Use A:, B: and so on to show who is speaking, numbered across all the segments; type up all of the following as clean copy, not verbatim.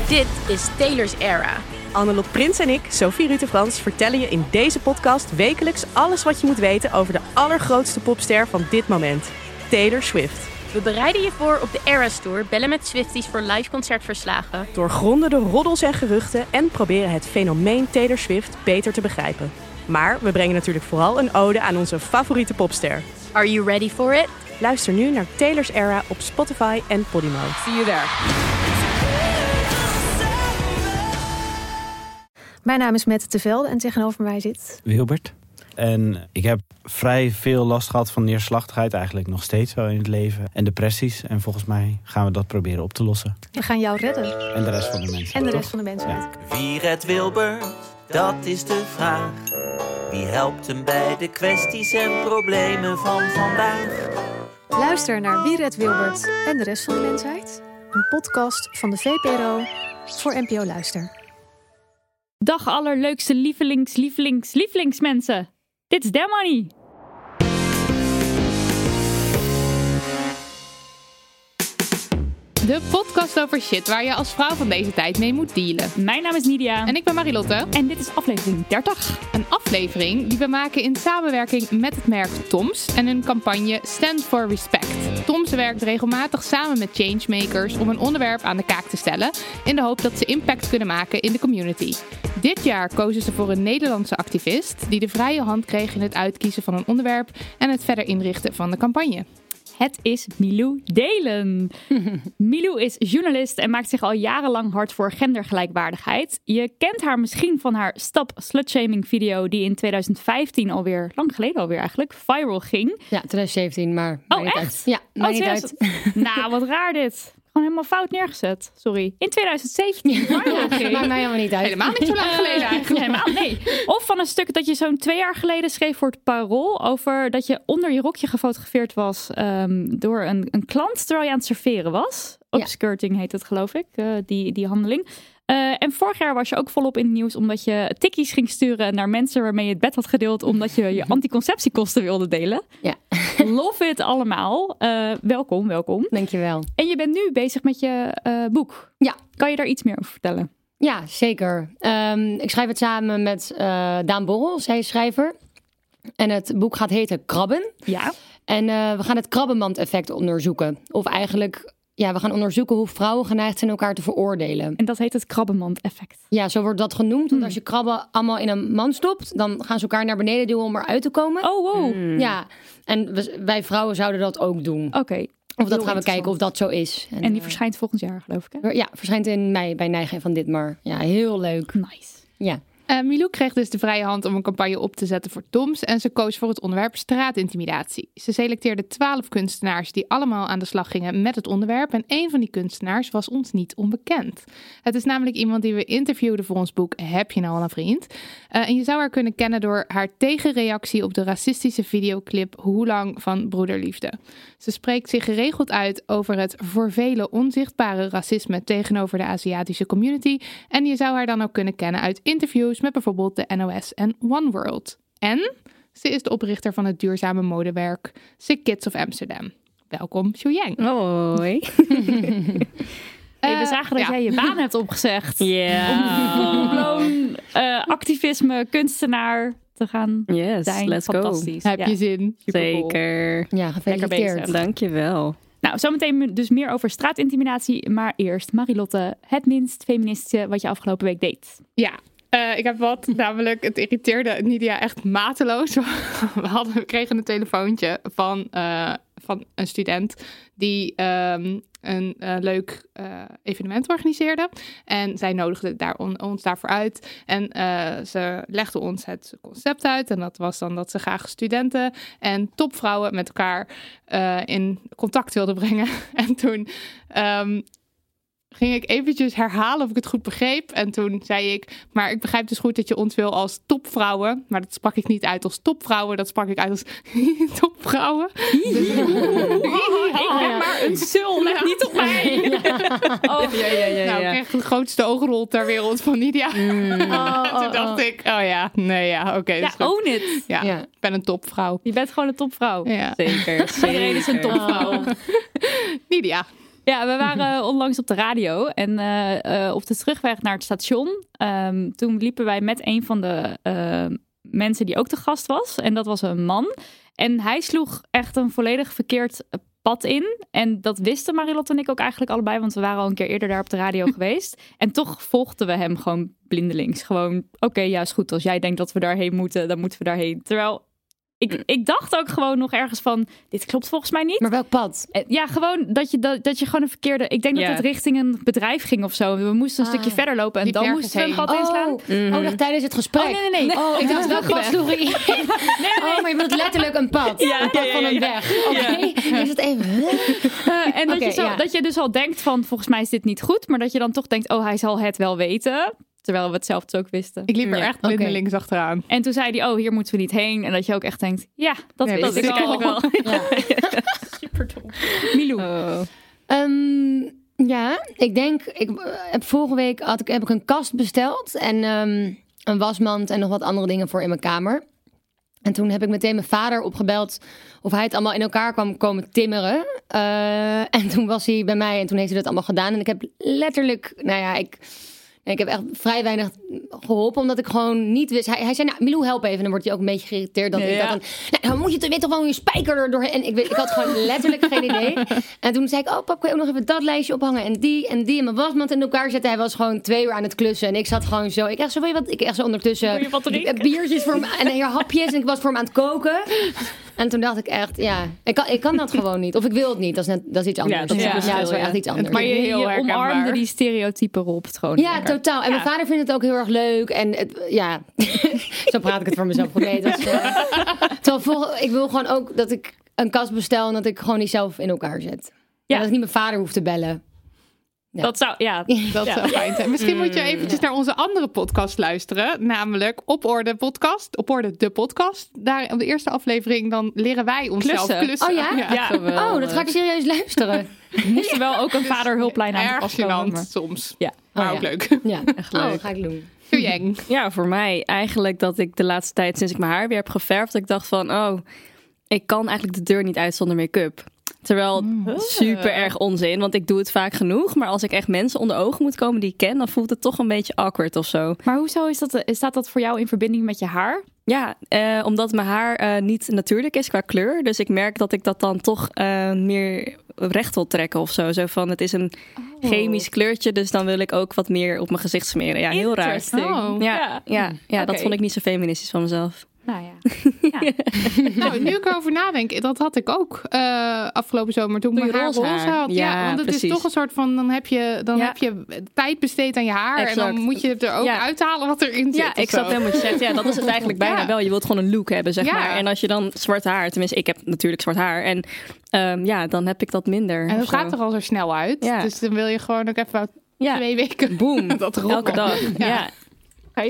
A: Dit is Taylor's Era.
B: Annelot Prins en ik, Sophie Rutte-Frans, vertellen je in deze podcast wekelijks alles wat je moet weten over de allergrootste popster van dit moment, Taylor Swift.
A: We bereiden je voor op de Eras Tour, bellen met Swifties voor live concertverslagen.
B: Doorgronden de roddels en geruchten en proberen het fenomeen Taylor Swift beter te begrijpen. Maar we brengen natuurlijk vooral een ode aan onze favoriete popster.
A: Are you ready for it?
B: Luister nu naar Taylor's Era op Spotify en Podimo.
A: See you there.
C: Mijn naam is Mette Tevelde en tegenover mij zit
D: Wilbert. En ik heb vrij veel last gehad van neerslachtigheid, eigenlijk nog steeds wel in het leven. En depressies. En volgens mij gaan we dat proberen op te lossen.
C: We gaan jou redden.
D: En de rest van de mensen.
C: En de
D: toch?
C: rest van de mensen.
D: Ja.
E: Wie redt Wilbert? Dat is de vraag. Wie helpt hem bij de kwesties en problemen van vandaag?
C: Luister naar Wie redt Wilbert en de rest van de mensheid. Een podcast van de VPRO voor NPO Luister.
F: Dag allerleukste lievelingsmensen. Dit is Damn Money.
G: De podcast over shit waar je als vrouw van deze tijd mee moet dealen.
F: Mijn naam is Nidia.
G: En ik ben Marilotte.
F: En dit is aflevering 30.
G: Een aflevering die we maken in samenwerking met het merk Toms en hun campagne Stand for Respect. Toms werkt regelmatig samen met changemakers om een onderwerp aan de kaak te stellen in de hoop dat ze impact kunnen maken in de community. Dit jaar kozen ze voor een Nederlandse activist die de vrije hand kreeg in het uitkiezen van een onderwerp en het verder inrichten van de campagne.
F: Het is Milou Delen. Milou is journalist en maakt zich al jarenlang hard voor gendergelijkwaardigheid. Je kent haar misschien van haar Stop Slutshaming video die in 2015 alweer, lang geleden alweer eigenlijk, viral ging.
H: Ja, 2017, maar...
F: Oh, echt?
H: Ja, maar niet
F: 2000.
H: uit.
F: Nou, wat raar dit. Gewoon helemaal fout neergezet. Sorry. In 2017 viral ging.
H: Maakt mij helemaal niet uit.
G: Helemaal niet zo lang geleden eigenlijk.
F: Helemaal, nee. Of van een stuk dat je zo'n 2 jaar geleden schreef voor het Parool over dat je onder je rokje gefotografeerd was door een klant terwijl je aan het serveren was. Upskirting heet het, geloof ik, die handeling. En vorig jaar was je ook volop in het nieuws omdat je tikkies ging sturen naar mensen waarmee je het bed had gedeeld omdat je je anticonceptiekosten wilde delen.
H: Ja.
F: Love it allemaal. Welkom.
H: Dankjewel.
F: En je bent nu bezig met je boek.
H: Ja.
F: Kan je daar iets meer over vertellen?
H: Ja, zeker. Ik schrijf het samen met Daan Borrel, zij is schrijver. En het boek gaat heten Krabben.
F: Ja.
H: En we gaan het krabbenmand-effect onderzoeken. Of eigenlijk... Ja, we gaan onderzoeken hoe vrouwen geneigd zijn elkaar te veroordelen.
F: En dat heet het krabbenmand-effect.
H: Ja, zo wordt dat genoemd. Want als je krabben allemaal in een mand stopt, dan gaan ze elkaar naar beneden duwen om eruit te komen.
F: Oh, wow.
H: Ja, en wij vrouwen zouden dat ook doen.
F: Oké.
H: Of dat gaan we kijken of dat zo is.
F: En die verschijnt volgend jaar, geloof ik, hè?
H: Ja, verschijnt in mei bij Nijgen van Ditmar. Ja, heel leuk.
F: Nice.
H: Ja.
G: Milou kreeg dus de vrije hand om een campagne op te zetten voor Toms en ze koos voor het onderwerp straatintimidatie. Ze selecteerde 12 kunstenaars die allemaal aan de slag gingen met het onderwerp en één van die kunstenaars was ons niet onbekend. Het is namelijk iemand die we interviewden voor ons boek Heb je nou al een vriend? En je zou haar kunnen kennen door haar tegenreactie op de racistische videoclip Hoe lang van Broederliefde. Ze spreekt zich geregeld uit over het voor velen onzichtbare racisme tegenover de Aziatische community en je zou haar dan ook kunnen kennen uit interviews met bijvoorbeeld de NOS en One World. En ze is de oprichter van het duurzame modewerk Sick Kids of Amsterdam. Welkom, Xiuyang.
F: Hoi. We zagen dat jij je baan hebt opgezegd.
I: Ja.
F: Om full-blown activisme, kunstenaar te gaan zijn.
I: Let's
F: Fantastisch.
G: Heb je zin?
I: Zeker.
H: Ja,
F: Lekker
H: gefeliciteerd.
F: bezig.
I: Dankjewel.
F: Nou, zometeen dus meer over straatintimidatie. Maar eerst, Marilotte, het minst feministische wat je afgelopen week deed.
G: Ja. Ik heb wat, namelijk het irriteerde Nidia echt mateloos. We kregen een telefoontje van een student die een leuk evenement organiseerde. En zij nodigde ons daarvoor uit. En ze legde ons het concept uit. En dat was dan dat ze graag studenten en topvrouwen met elkaar in contact wilden brengen. En toen... ging ik eventjes herhalen of ik het goed begreep. En toen zei ik, maar ik begrijp dus goed dat je ons wil als topvrouwen. Maar dat sprak ik niet uit als topvrouwen. Dat sprak ik uit als topvrouwen. Dus, ik ben maar een sul, let niet op mij. Nou, ik kreeg de grootste oogrol ter wereld van Nidia. Toen dacht ik, oké.
F: Ja, own it.
G: Ja, ik ben een topvrouw.
F: Je bent gewoon een topvrouw.
G: Ja.
I: Zeker.
F: Iedereen is een topvrouw.
G: Nidia.
F: Ja, we waren onlangs op de radio en op de terugweg naar het station. Toen liepen wij met een van de mensen die ook te gast was. En dat was een man. En hij sloeg echt een volledig verkeerd pad in. En dat wisten Marilotte en ik ook eigenlijk allebei, want we waren al een keer eerder daar op de radio geweest. En toch volgden we hem gewoon blindelings. Gewoon, oké, ja, is goed. Als jij denkt dat we daarheen moeten, dan moeten we daarheen. Terwijl ik dacht ook gewoon nog ergens van, dit klopt volgens mij niet.
H: Maar welk pad?
F: Ja, gewoon dat je gewoon een verkeerde... Ik denk dat het richting een bedrijf ging of zo. We moesten een stukje verder lopen en dan moesten we een gat inslaan.
H: Oh, dacht tijdens het gesprek.
F: Oh, nee.
H: Oh, ik dacht, welk pad sloeg je in? Oh, maar je bedoelt letterlijk een pad. Een pad van een weg. Oké, is het even...
F: En dat je dus al denkt van, volgens mij is dit niet goed. Maar dat je dan toch denkt, oh, hij zal het wel weten. Terwijl we het zelf dus ook wisten.
G: Ik liep er echt blindelings achteraan.
F: En toen zei hij, oh, hier moeten we niet heen. En dat je ook echt denkt, ja, dat wist ik eigenlijk wel.
H: Ja.
F: Super dom. Milou.
H: Ja, ik denk, vorige week heb ik een kast besteld. En een wasmand en nog wat andere dingen voor in mijn kamer. En toen heb ik meteen mijn vader opgebeld of hij het allemaal in elkaar kwam komen timmeren. En toen was hij bij mij en toen heeft hij dat allemaal gedaan. En ik heb letterlijk, ik heb echt vrij weinig geholpen, omdat ik gewoon niet wist. Hij zei, Milou, help even. En dan wordt hij ook een beetje geïrriteerd dat ik dat dan... dan moet je weet toch wel je spijker er doorheen. En ik had gewoon letterlijk geen idee. En toen zei ik, oh pap, kan je ook nog even dat lijstje ophangen? En die en mijn wasmand in elkaar zetten. Hij was gewoon 2 uur aan het klussen. En ik zat gewoon zo... Ik echt zo ondertussen biertjes voor hem en hier hapjes. En ik was voor hem aan het koken. En toen dacht ik echt, ik kan dat gewoon niet. Of ik wil het niet. Dat is iets anders.
F: Ja,
H: dat is wel echt iets anders.
F: Maar je omarmde die stereotype rolpatroon.
H: Ja, totaal. En mijn vader vindt het ook heel erg leuk. En zo praat ik het voor mezelf. Ik wil gewoon ook dat ik een kast bestel en dat ik gewoon die zelf in elkaar zet. Ja. Dat ik niet mijn vader hoef te bellen. Ja.
F: Dat zou
G: fijn zijn. Misschien moet je eventjes naar onze andere podcast luisteren. Namelijk Op Orde podcast. Op Orde de podcast. Daar op de eerste aflevering dan leren wij onszelf klussen.
H: Oh ja? Dat ga ik serieus luisteren.
F: We moesten wel ook een vaderhulplijn aan de pas komen.
G: Erg soms.
F: Ja.
G: Maar ook leuk.
H: Ja, echt leuk. Dat ga ik doen.
I: Ja, voor mij eigenlijk dat ik de laatste tijd, sinds ik mijn haar weer heb geverfd, dat ik dacht van, ik kan eigenlijk de deur niet uit zonder make-up. Terwijl super erg onzin, want ik doe het vaak genoeg. Maar als ik echt mensen onder ogen moet komen die ik ken, dan voelt het toch een beetje awkward of zo.
F: Maar hoezo staat dat voor jou in verbinding met je haar?
I: Ja, omdat mijn haar niet natuurlijk is qua kleur. Dus ik merk dat ik dat dan toch meer recht wil trekken of zo. Zo van, het is een chemisch kleurtje, dus dan wil ik ook wat meer op mijn gezicht smeren. Ja, heel raar. Dat vond ik niet zo feministisch van mezelf.
F: Nou ja.
G: Nou, nu ik erover nadenk, dat had ik ook afgelopen zomer toen ik mijn haar roze had.
I: Ja,
G: want het is toch een soort van, dan heb je tijd besteed aan je haar. Exact. En dan moet je er ook uithalen wat erin zit.
I: Ja, ik snap helemaal wat je zegt. Ja, dat is het eigenlijk bijna wel. Je wilt gewoon een look hebben, zeg maar. En als je dan zwart haar, tenminste, ik heb natuurlijk zwart haar. En dan heb ik dat minder.
G: En het gaat er al zo snel uit. Ja. Dus dan wil je gewoon ook even 2 weken.
I: Boom.
G: Dat
I: elke dag. Ja.
F: Okay.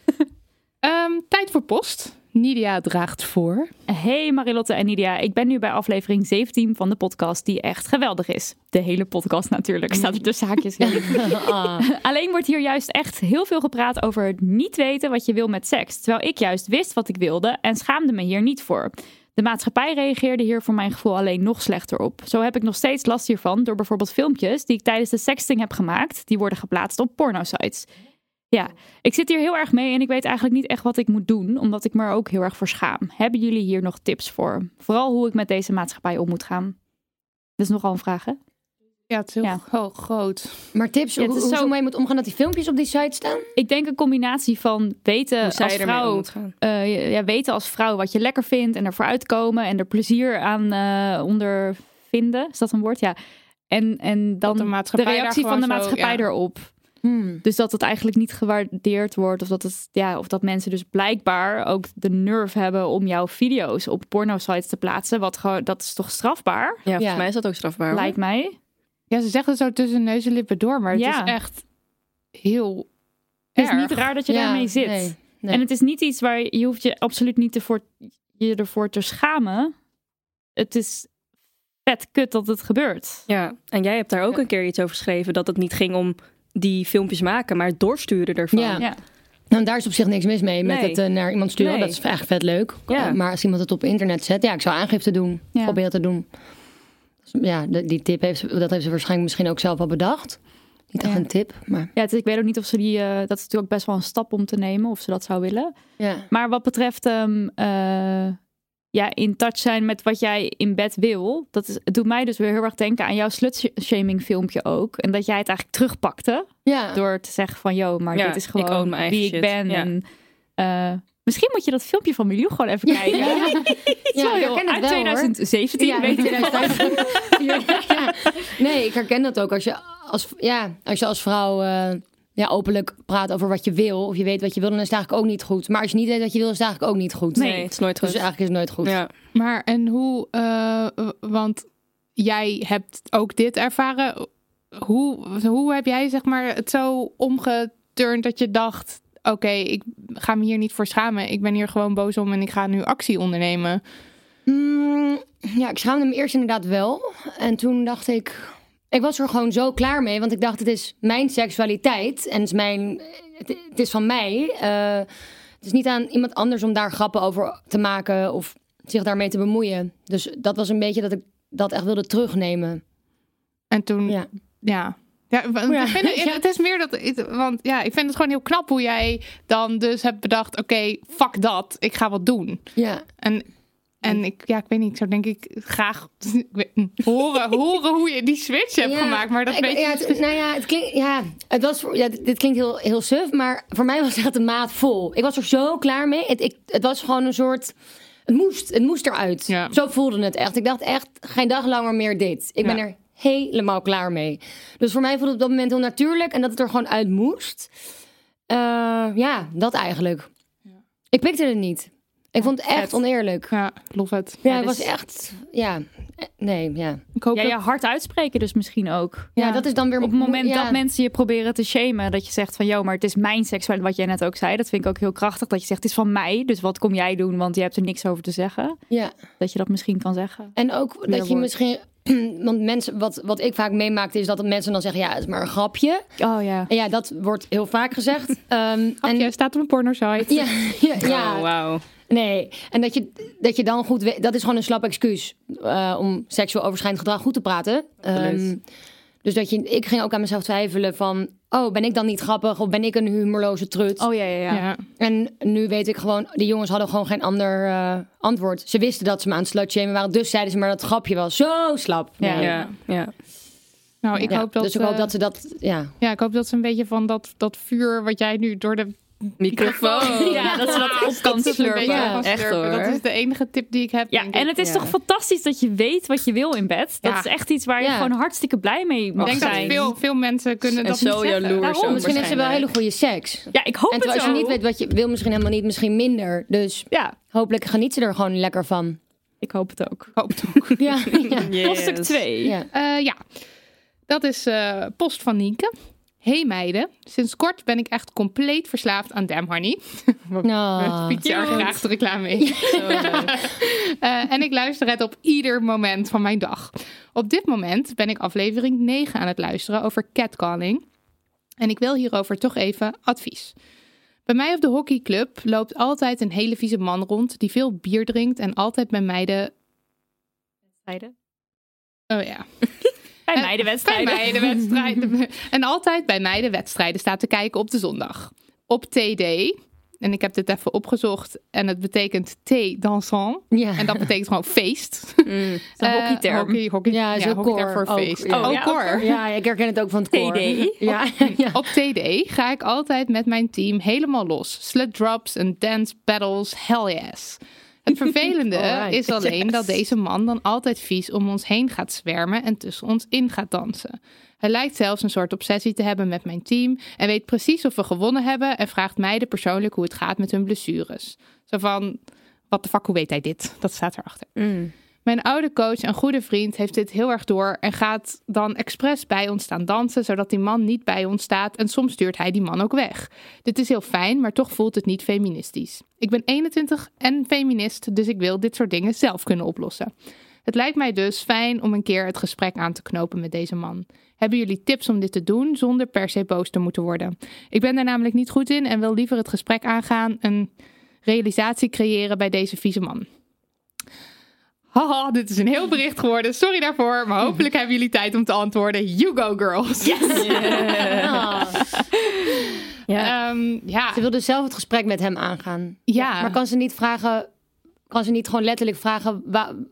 G: Tijd voor post. Nidia draagt voor.
F: Hey Marilotte en Nidia, ik ben nu bij aflevering 17 van de podcast die echt geweldig is. De hele podcast natuurlijk, staat er tussen haakjes in. Alleen wordt hier juist echt heel veel gepraat over het niet weten wat je wil met seks. Terwijl ik juist wist wat ik wilde en schaamde me hier niet voor. De maatschappij reageerde hier voor mijn gevoel alleen nog slechter op. Zo heb ik nog steeds last hiervan door bijvoorbeeld filmpjes die ik tijdens de sexting heb gemaakt. Die worden geplaatst op pornosites. Ja, ik zit hier heel erg mee en ik weet eigenlijk niet echt wat ik moet doen, omdat ik me er ook heel erg voor schaam. Hebben jullie hier nog tips voor? Vooral hoe ik met deze maatschappij om moet gaan. Dat is nogal een vraag, hè?
G: Ja, het is heel groot.
H: Maar tips, hoe je moet omgaan dat die filmpjes op die site staan?
F: Ik denk een combinatie van weten als vrouw, weten als vrouw wat je lekker vindt en ervoor uitkomen en er plezier aan ondervinden. Is dat een woord? Ja. En dan de reactie van de maatschappij erop. Dus dat het eigenlijk niet gewaardeerd wordt. Of dat mensen dus blijkbaar ook de nerve hebben om jouw video's op pornosites te plaatsen. Dat is toch strafbaar?
I: Ja, volgens mij is dat ook strafbaar.
F: Lijkt mij.
G: Ja, ze zeggen het zo tussen neus en lippen door. Maar het is echt heel erg.
F: Het is niet raar dat je daarmee zit. Nee. En het is niet iets waar je hoeft je absoluut niet ervoor te schamen. Het is vet kut dat het gebeurt.
I: Ja, en jij hebt daar ook een keer iets over geschreven. Dat het niet ging om die filmpjes maken, maar het doorsturen ervan.
H: Ja. Nou, daar is op zich niks mis mee met het naar iemand sturen. Dat is eigenlijk vet leuk. Ja. Maar als iemand het op internet zet, ik zou aangifte doen. Ja. Proberen te doen. Ja, die tip heeft ze waarschijnlijk misschien ook zelf al bedacht. Niet echt een tip, maar...
F: Ja, ik weet ook niet of ze dat is natuurlijk best wel een stap om te nemen, of ze dat zou willen.
H: Ja.
F: Maar wat betreft in touch zijn met wat jij in bed wil, het doet mij dus weer heel erg denken aan jouw slutshaming filmpje ook. En dat jij het eigenlijk terugpakte.
H: Ja.
F: Door te zeggen van, maar dit is
I: ik own
F: gewoon
I: mijn eigen
F: wie
I: shit.
F: ik ben.
I: Ja.
F: En, misschien moet je dat filmpje van Milou gewoon even kijken.
H: Ik herken het
F: uit
H: wel,
F: 2017,
H: hoor.
F: weet je.
H: 2015. Ja. Nee, ik herken dat ook. Als je als vrouw openlijk praat over wat je wil, of je weet wat je wil, dan is het eigenlijk ook niet goed. Maar als je niet weet wat je wil, is het eigenlijk ook niet goed.
I: Nee, het is nooit goed.
H: Dus eigenlijk is het nooit goed.
I: Ja.
G: Maar en hoe, want jij hebt ook dit ervaren. Hoe heb jij zeg maar het zo omgeturnd dat je dacht, oké, ik ga me hier niet voor schamen. Ik ben hier gewoon boos om en ik ga nu actie ondernemen.
H: Ik schaamde me eerst inderdaad wel. En toen dacht ik was er gewoon zo klaar mee. Want ik dacht, het is mijn seksualiteit. En het is van mij. Het is niet aan iemand anders om daar grappen over te maken of zich daarmee te bemoeien. Dus dat was een beetje dat ik dat echt wilde terugnemen.
G: En toen, het is meer want ik vind het gewoon heel knap hoe jij dan dus hebt bedacht, oké, fuck dat, ik ga wat doen.
H: Ja.
G: En ik weet niet, zo denk ik graag horen hoe je die switch hebt gemaakt. Maar dat weet je.
H: Het klinkt, dit klinkt heel, heel suf, maar voor mij was het echt een maat vol. Ik was er zo klaar mee. Het was gewoon een soort, het moest eruit. Ja. Zo voelde het echt. Ik dacht echt, geen dag langer meer dit. Ik ben er helemaal klaar mee. Dus voor mij voelde het op dat moment heel natuurlijk en dat het er gewoon uit moest. Dat eigenlijk. Ja. Ik pikte het niet. Ik vond het echt oneerlijk.
G: Ja, love het.
H: Ja, het was echt... Ik hoop
F: je hard uitspreken dus misschien ook.
H: Ja, dat is dan weer...
F: Op het moment dat mensen je proberen te shamen, dat je zegt van, maar het is mijn seksualiteit, wat jij net ook zei. Dat vind ik ook heel krachtig, dat je zegt, het is van mij. Dus wat kom jij doen, want je hebt er niks over te zeggen. Ja. Dat je dat misschien kan zeggen.
H: En ook dat je misschien... Want mensen, wat ik vaak meemaakte, is dat mensen dan zeggen, het is maar een grapje.
F: Oh ja.
H: En dat wordt heel vaak gezegd.
G: Grapje staat op een pornosite.
H: Ja.
I: Oh, wauw.
H: Nee, en dat je dan goed weet, dat is gewoon een slap excuus om seksueel overschrijdend gedrag goed te praten. Dus ik ging ook aan mezelf twijfelen van, ben ik dan niet grappig of ben ik een humorloze trut?
F: Oh ja.
H: En nu weet ik gewoon, die jongens hadden gewoon geen ander antwoord. Ze wisten dat ze me aan het slutshamen waren, dus zeiden ze maar dat het grapje was. Zo slap.
I: Ja.
G: Nou, ik hoop dat...
H: Dus ik hoop dat ze dat... Ja,
G: ik hoop dat ze een beetje van dat vuur wat jij nu door de
I: microfoon.
F: Ja, dat ze dat op kan slurpen.
H: Ja,
I: echt hoor.
G: Dat is de enige tip die ik heb.
F: Ja, en het is toch fantastisch dat je weet wat je wil in bed. Dat is echt iets waar je gewoon hartstikke blij mee mag zijn.
G: Ik denk dat veel mensen kunnen dat
I: zo
G: niet zeggen.
H: Misschien heeft ze wel hele goede seks.
F: Ja, ik hoop het
H: zo. En als je niet weet wat je wil, misschien helemaal niet, misschien minder. Dus hopelijk geniet ze er gewoon lekker van.
F: Ik hoop het ook.
H: Ja.
F: Poststuk 2.
G: Dat is post van Nienke. Hey meiden, sinds kort ben ik echt compleet verslaafd aan Damn Honey. We fietsen er graag de reclame in. En ik luister het op ieder moment van mijn dag. Op dit moment ben ik aflevering 9 aan het luisteren over catcalling. En ik wil hierover toch even advies. Bij mij op de hockeyclub loopt altijd een hele vieze man rond die veel bier drinkt en altijd bij meiden... Oh ja...
F: Bij meidenwedstrijden.
G: En altijd bij meidenwedstrijden staat te kijken op de zondag. Op TD. En ik heb dit even opgezocht. En het betekent thé dansant. Ja. En dat betekent gewoon feest.
F: Hockeyterm.
G: Hockey,
H: ja,
G: hockeyterm voor feest.
H: Koor. Ja, ik herken het ook van het koor.
F: TD.
H: Ja.
G: Op TD ga ik altijd met mijn team helemaal los. Slut drops en dance battles. Hell yes. Het vervelende is alleen dat deze man dan altijd vies om ons heen gaat zwermen en tussen ons in gaat dansen. Hij lijkt zelfs een soort obsessie te hebben met mijn team en weet precies of we gewonnen hebben en vraagt mij persoonlijk hoe het gaat met hun blessures. Zo van, what the fuck, hoe weet hij dit? Dat staat erachter. Mijn oude coach en goede vriend heeft dit heel erg door en gaat dan expres bij ons staan dansen, zodat die man niet bij ons staat en soms stuurt hij die man ook weg. Dit is heel fijn, maar toch voelt het niet feministisch. Ik ben 21 en feminist, dus ik wil dit soort dingen zelf kunnen oplossen. Het lijkt mij dus fijn om een keer het gesprek aan te knopen met deze man. Hebben jullie tips om dit te doen zonder per se boos te moeten worden? Ik ben daar namelijk niet goed in en wil liever het gesprek aangaan, een realisatie creëren bij deze vieze man. Haha, dit is een heel bericht geworden. Sorry daarvoor, maar hopelijk hebben jullie tijd om te antwoorden. You go, girls.
H: Yes.
G: Ja.
H: Ze wilde zelf het gesprek met hem aangaan.
G: Ja.
H: Maar kan ze niet gewoon letterlijk vragen...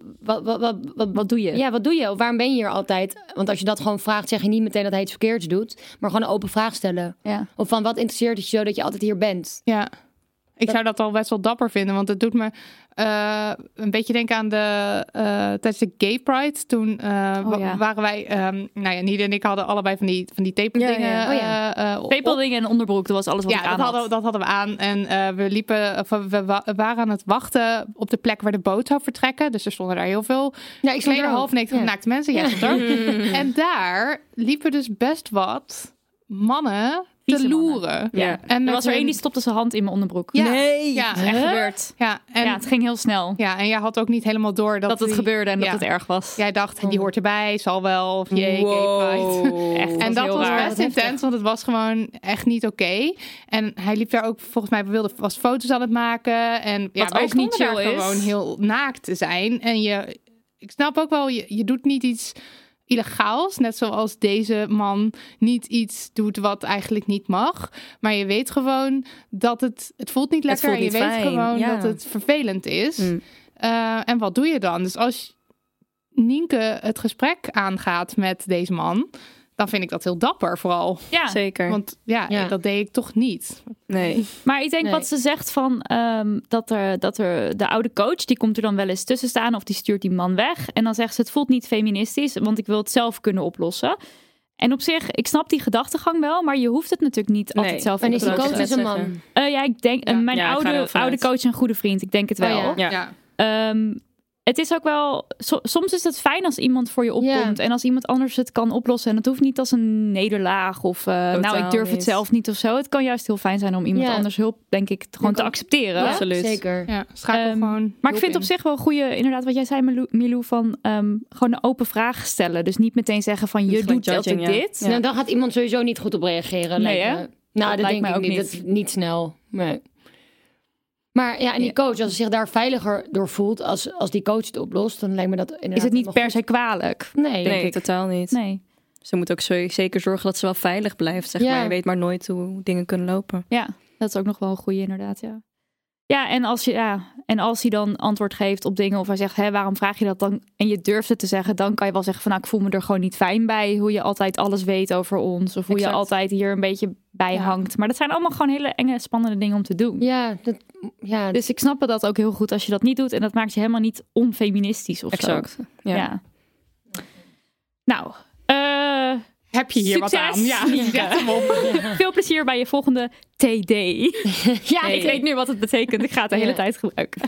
I: Wat doe je?
H: Ja, wat doe je? Of waarom ben je hier altijd? Want als je dat gewoon vraagt, zeg je niet meteen dat hij iets verkeerds doet. Maar gewoon een open vraag stellen. Ja. Of van, wat interesseert het je zo dat je altijd hier bent?
G: Ja. Ik zou dat al best wel dapper vinden, want het doet me een beetje denken aan tijdens de Gay Pride. Toen waren wij, Nida en ik hadden allebei van die tapeldingen.
F: Tapeldingen en onderbroek, dat was alles wat ik aan had.
G: Dat hadden we aan. En we waren aan het wachten op de plek waar de boot zou vertrekken. Dus er stonden daar heel veel half naakte mensen. Ja, en daar liepen dus best wat mannen te loeren.
F: Ja. En er was er één die stopte zijn hand in mijn onderbroek.
G: Ja.
F: Nee! Ja, het is echt gebeurd. Ja, het ging heel snel.
G: Ja, en jij had ook niet helemaal door dat
F: het gebeurde en dat het erg was.
G: Jij dacht, die hoort erbij, zal wel. Of jee, echt. En dat was best intens, want het was gewoon echt niet oké. En hij liep daar ook, volgens mij, was foto's aan het maken. En
F: wat ook niet chill is.
G: Gewoon heel naakt te zijn. En ik snap ook wel, je doet niet iets illegaals, net zoals deze man niet iets doet wat eigenlijk niet mag. Maar je weet gewoon dat het voelt niet lekker. En je weet gewoon dat het vervelend is. En wat doe je dan? Dus als Nienke het gesprek aangaat met deze man, dan vind ik dat heel dapper vooral.
F: Ja, zeker.
G: Want dat deed ik toch niet.
F: Nee. Maar ik denk wat ze zegt van dat er de oude coach, die komt er dan wel eens tussen staan of die stuurt die man weg. En dan zegt ze, het voelt niet feministisch, want ik wil het zelf kunnen oplossen. En op zich, ik snap die gedachtegang wel, maar je hoeft het natuurlijk niet altijd zelf
H: op te lossen. En is die coach dus een man?
F: Ja, ik denk, mijn oude coach een goede vriend, ik denk het wel. Het is ook wel, soms is het fijn als iemand voor je opkomt en als iemand anders het kan oplossen. En het hoeft niet als een nederlaag of ik durf het zelf niet of zo. Het kan juist heel fijn zijn om iemand anders hulp, denk ik, gewoon te accepteren.
H: Ja, absoluut. Zeker.
G: Ja, schakel gewoon.
F: Maar ik vind op zich wel een goede, inderdaad wat jij zei, Milou, van gewoon een open vraag stellen. Dus niet meteen zeggen van je doet altijd dit.
H: Nou, dan gaat iemand sowieso niet goed op reageren.
F: Nee, hè?
H: Nou, dat denk ik ook niet. Dat niet snel. Nee. Maar en die coach, als ze zich daar veiliger door voelt, als die coach het oplost, dan lijkt me dat inderdaad.
F: Is het niet per se kwalijk?
H: Nee,
I: totaal niet.
F: Nee.
I: Ze moet ook zeker zorgen dat ze wel veilig blijft, zeg maar. Je weet maar nooit hoe dingen kunnen lopen.
F: Ja, dat is ook nog wel een goede inderdaad, ja. Ja, en als hij dan antwoord geeft op dingen of hij zegt, waarom vraag je dat dan? En je durft het te zeggen, dan kan je wel zeggen van, ik voel me er gewoon niet fijn bij. Hoe je altijd alles weet over ons. Of hoe je altijd hier een beetje bij hangt. Maar dat zijn allemaal gewoon hele enge, spannende dingen om te doen.
H: Ja.
F: Dus ik snap dat ook heel goed als je dat niet doet. En dat maakt je helemaal niet onfeministisch of zo. Ja. Nou,
G: heb je hier
F: succes.
G: Wat aan? Ja, zet hem op.
F: Veel plezier bij je volgende TD. Ik weet nu wat het betekent. Ik ga het de hele tijd gebruiken.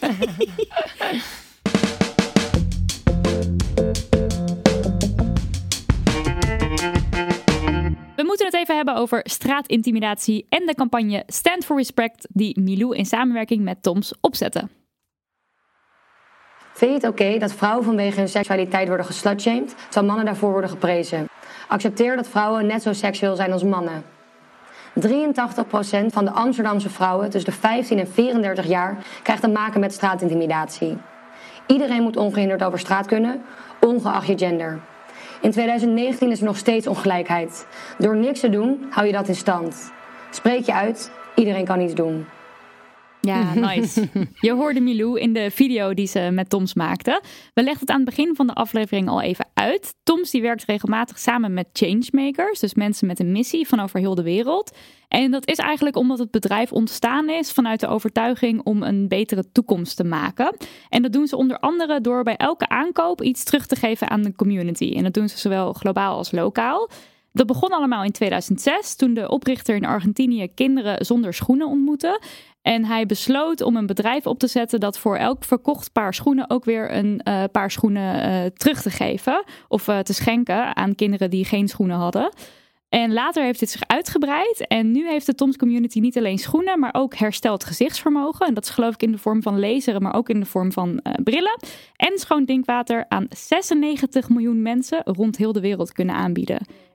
F: We moeten het even hebben over straatintimidatie en de campagne Stand for Respect die Milou in samenwerking met Toms opzette.
J: Vind je het oké dat vrouwen vanwege hun seksualiteit worden geslutshamed, terwijl mannen daarvoor worden geprezen? Accepteer dat vrouwen net zo seksueel zijn als mannen. 83% van de Amsterdamse vrouwen tussen de 15 en 34 jaar krijgt te maken met straatintimidatie. Iedereen moet ongehinderd over straat kunnen, ongeacht je gender. In 2019 is er nog steeds ongelijkheid. Door niks te doen, hou je dat in stand. Spreek je uit, iedereen kan iets doen.
F: Ja, nice. Je hoorde Milou in de video die ze met Toms maakte. We legden het aan het begin van de aflevering al even uit. Toms die werkt regelmatig samen met changemakers, dus mensen met een missie van over heel de wereld. En dat is eigenlijk omdat het bedrijf ontstaan is vanuit de overtuiging om een betere toekomst te maken. En dat doen ze onder andere door bij elke aankoop iets terug te geven aan de community. En dat doen ze zowel globaal als lokaal. Dat begon allemaal in 2006, toen de oprichter in Argentinië kinderen zonder schoenen ontmoette. En hij besloot om een bedrijf op te zetten dat voor elk verkocht paar schoenen ook weer een paar schoenen terug te geven. Of te schenken aan kinderen die geen schoenen hadden. En later heeft dit zich uitgebreid. En nu heeft de Toms Community niet alleen schoenen, maar ook hersteld gezichtsvermogen. En dat is geloof ik in de vorm van laseren, maar ook in de vorm van brillen. En schoon drinkwater aan 96 miljoen mensen rond heel de wereld kunnen aanbieden.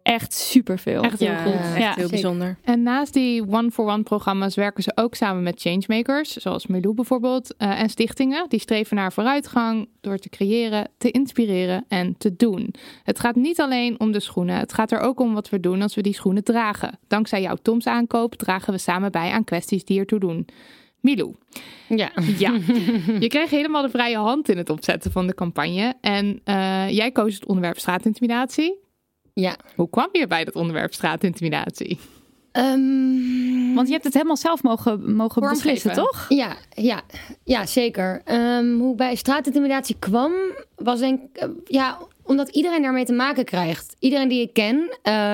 F: echt superveel.
G: Echt heel goed.
I: Echt heel bijzonder.
G: En naast die one-for-one programma's werken ze ook samen met changemakers, zoals Milou bijvoorbeeld, en stichtingen. Die streven naar vooruitgang door te creëren, te inspireren en te doen. Het gaat niet alleen om de schoenen. Het gaat er ook om wat we doen als we die schoenen dragen. Dankzij jouw Toms aankoop dragen we samen bij aan kwesties die ertoe doen. Milou.
H: Ja.
G: Je kreeg helemaal de vrije hand in het opzetten van de campagne. En jij koos het onderwerp straatintimidatie.
H: Ja.
G: Hoe kwam je bij dat onderwerp straatintimidatie?
F: Want je hebt het helemaal zelf mogen beslissen, toch?
H: Ja, zeker. Hoe bij straatintimidatie kwam, was denk ik... omdat iedereen daarmee te maken krijgt. Iedereen die ik ken.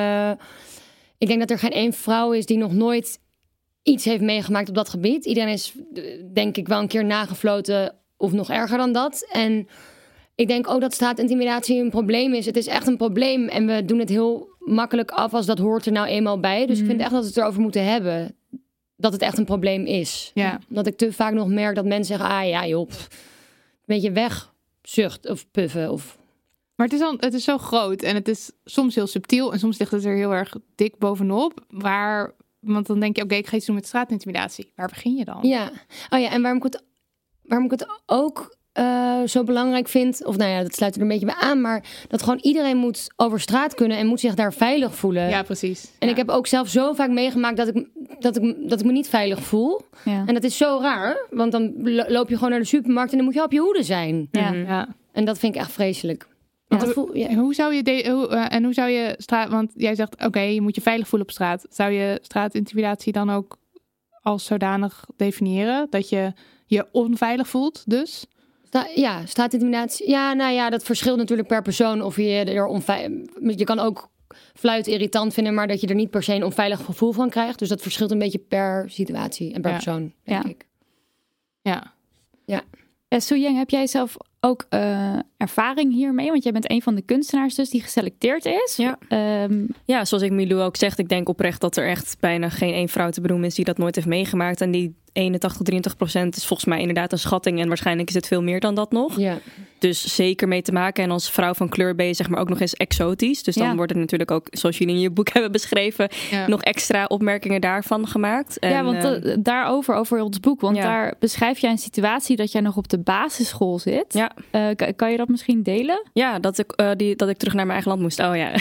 H: Ik denk dat er geen één vrouw is die nog nooit iets heeft meegemaakt op dat gebied. Iedereen is, denk ik, wel een keer nagefloten of nog erger dan dat. En ik denk ook dat straatintimidatie een probleem is. Het is echt een probleem en we doen het heel makkelijk af als dat hoort er nou eenmaal bij. Dus ik vind echt dat we het erover moeten hebben. Dat het echt een probleem is.
G: Ja.
H: Dat ik te vaak nog merk dat mensen zeggen, een beetje wegzucht of puffen of...
G: Maar het is zo groot en het is soms heel subtiel en soms ligt het er heel erg dik bovenop. Want dan denk je, oké, ik ga iets doen met straatintimidatie. Waar begin je dan?
H: Ja, en waarom ik het ook zo belangrijk vind, of dat sluit er een beetje bij aan, maar dat gewoon iedereen moet over straat kunnen en moet zich daar veilig voelen.
G: Ja, precies.
H: En ik heb ook zelf zo vaak meegemaakt dat ik me niet veilig voel. Ja. En dat is zo raar, want dan loop je gewoon naar de supermarkt en dan moet je op je hoede zijn.
G: Ja.
H: En dat vind ik echt vreselijk.
G: Hoe zou je straat... Want jij zegt, oké, je moet je veilig voelen op straat. Zou je straatintimidatie dan ook als zodanig definiëren? Dat je je onveilig voelt, dus?
H: Straatintimidatie. Ja, dat verschilt natuurlijk per persoon. Of je er je kan ook fluiten irritant vinden, maar dat je er niet per se een onveilig gevoel van krijgt. Dus dat verschilt een beetje per situatie en per persoon, denk ik.
G: Ja.
F: Soejeng, heb jij zelf ook ervaring hiermee? Want jij bent een van de kunstenaars dus die geselecteerd is.
I: Ja, zoals ik Milou ook zegt, ik denk oprecht dat er echt bijna geen één vrouw te benoemen is die dat nooit heeft meegemaakt. En die 81-83% is volgens mij inderdaad een schatting en waarschijnlijk is het veel meer dan dat nog.
H: Ja.
I: Dus zeker mee te maken. En als vrouw van kleur ben je zeg maar ook nog eens exotisch. Dus dan worden natuurlijk ook, zoals jullie in je boek hebben beschreven, nog extra opmerkingen daarvan gemaakt. En,
F: want daarover, over ons boek. Want daar beschrijf jij een situatie dat jij nog op de basisschool zit.
I: Ja.
F: Kan je dat misschien delen?
I: Ja, dat ik terug naar mijn eigen land moest. Oh ja.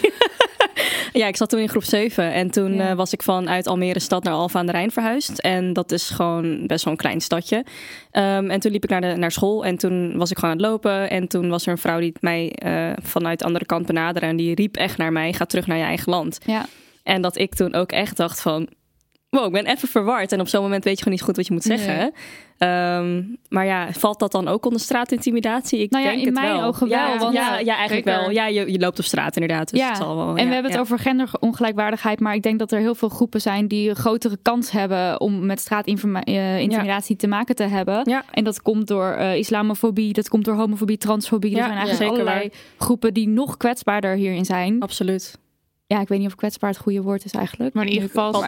I: Ja, ik zat toen in groep 7 en toen was ik vanuit Almere stad naar Alphen aan de Rijn verhuisd. En dat is gewoon best wel een klein stadje. En toen liep ik naar school en toen was ik gewoon aan het lopen. En toen was er een vrouw die mij vanuit de andere kant benaderde en die riep echt naar mij, ga terug naar je eigen land. Ja. En dat ik toen ook echt dacht van, wow, ik ben even verward. En op zo'n moment weet je gewoon niet goed wat je moet zeggen. Nee. Maar ja, valt dat dan ook onder straatintimidatie? Ik denk
F: in mijn ogen wel. Want
I: eigenlijk wel. Ja, je loopt op straat inderdaad. Dus het zal wel,
F: en we hebben het over genderongelijkwaardigheid. Maar ik denk dat er heel veel groepen zijn die een grotere kans hebben om met straatintimidatie te maken te hebben. Ja. En dat komt door islamofobie, dat komt door homofobie, transfobie. Er zijn eigenlijk allerlei groepen die nog kwetsbaarder hierin zijn.
I: Absoluut.
F: Ja, ik weet niet of kwetsbaar het goede woord is eigenlijk.
G: Maar in ieder geval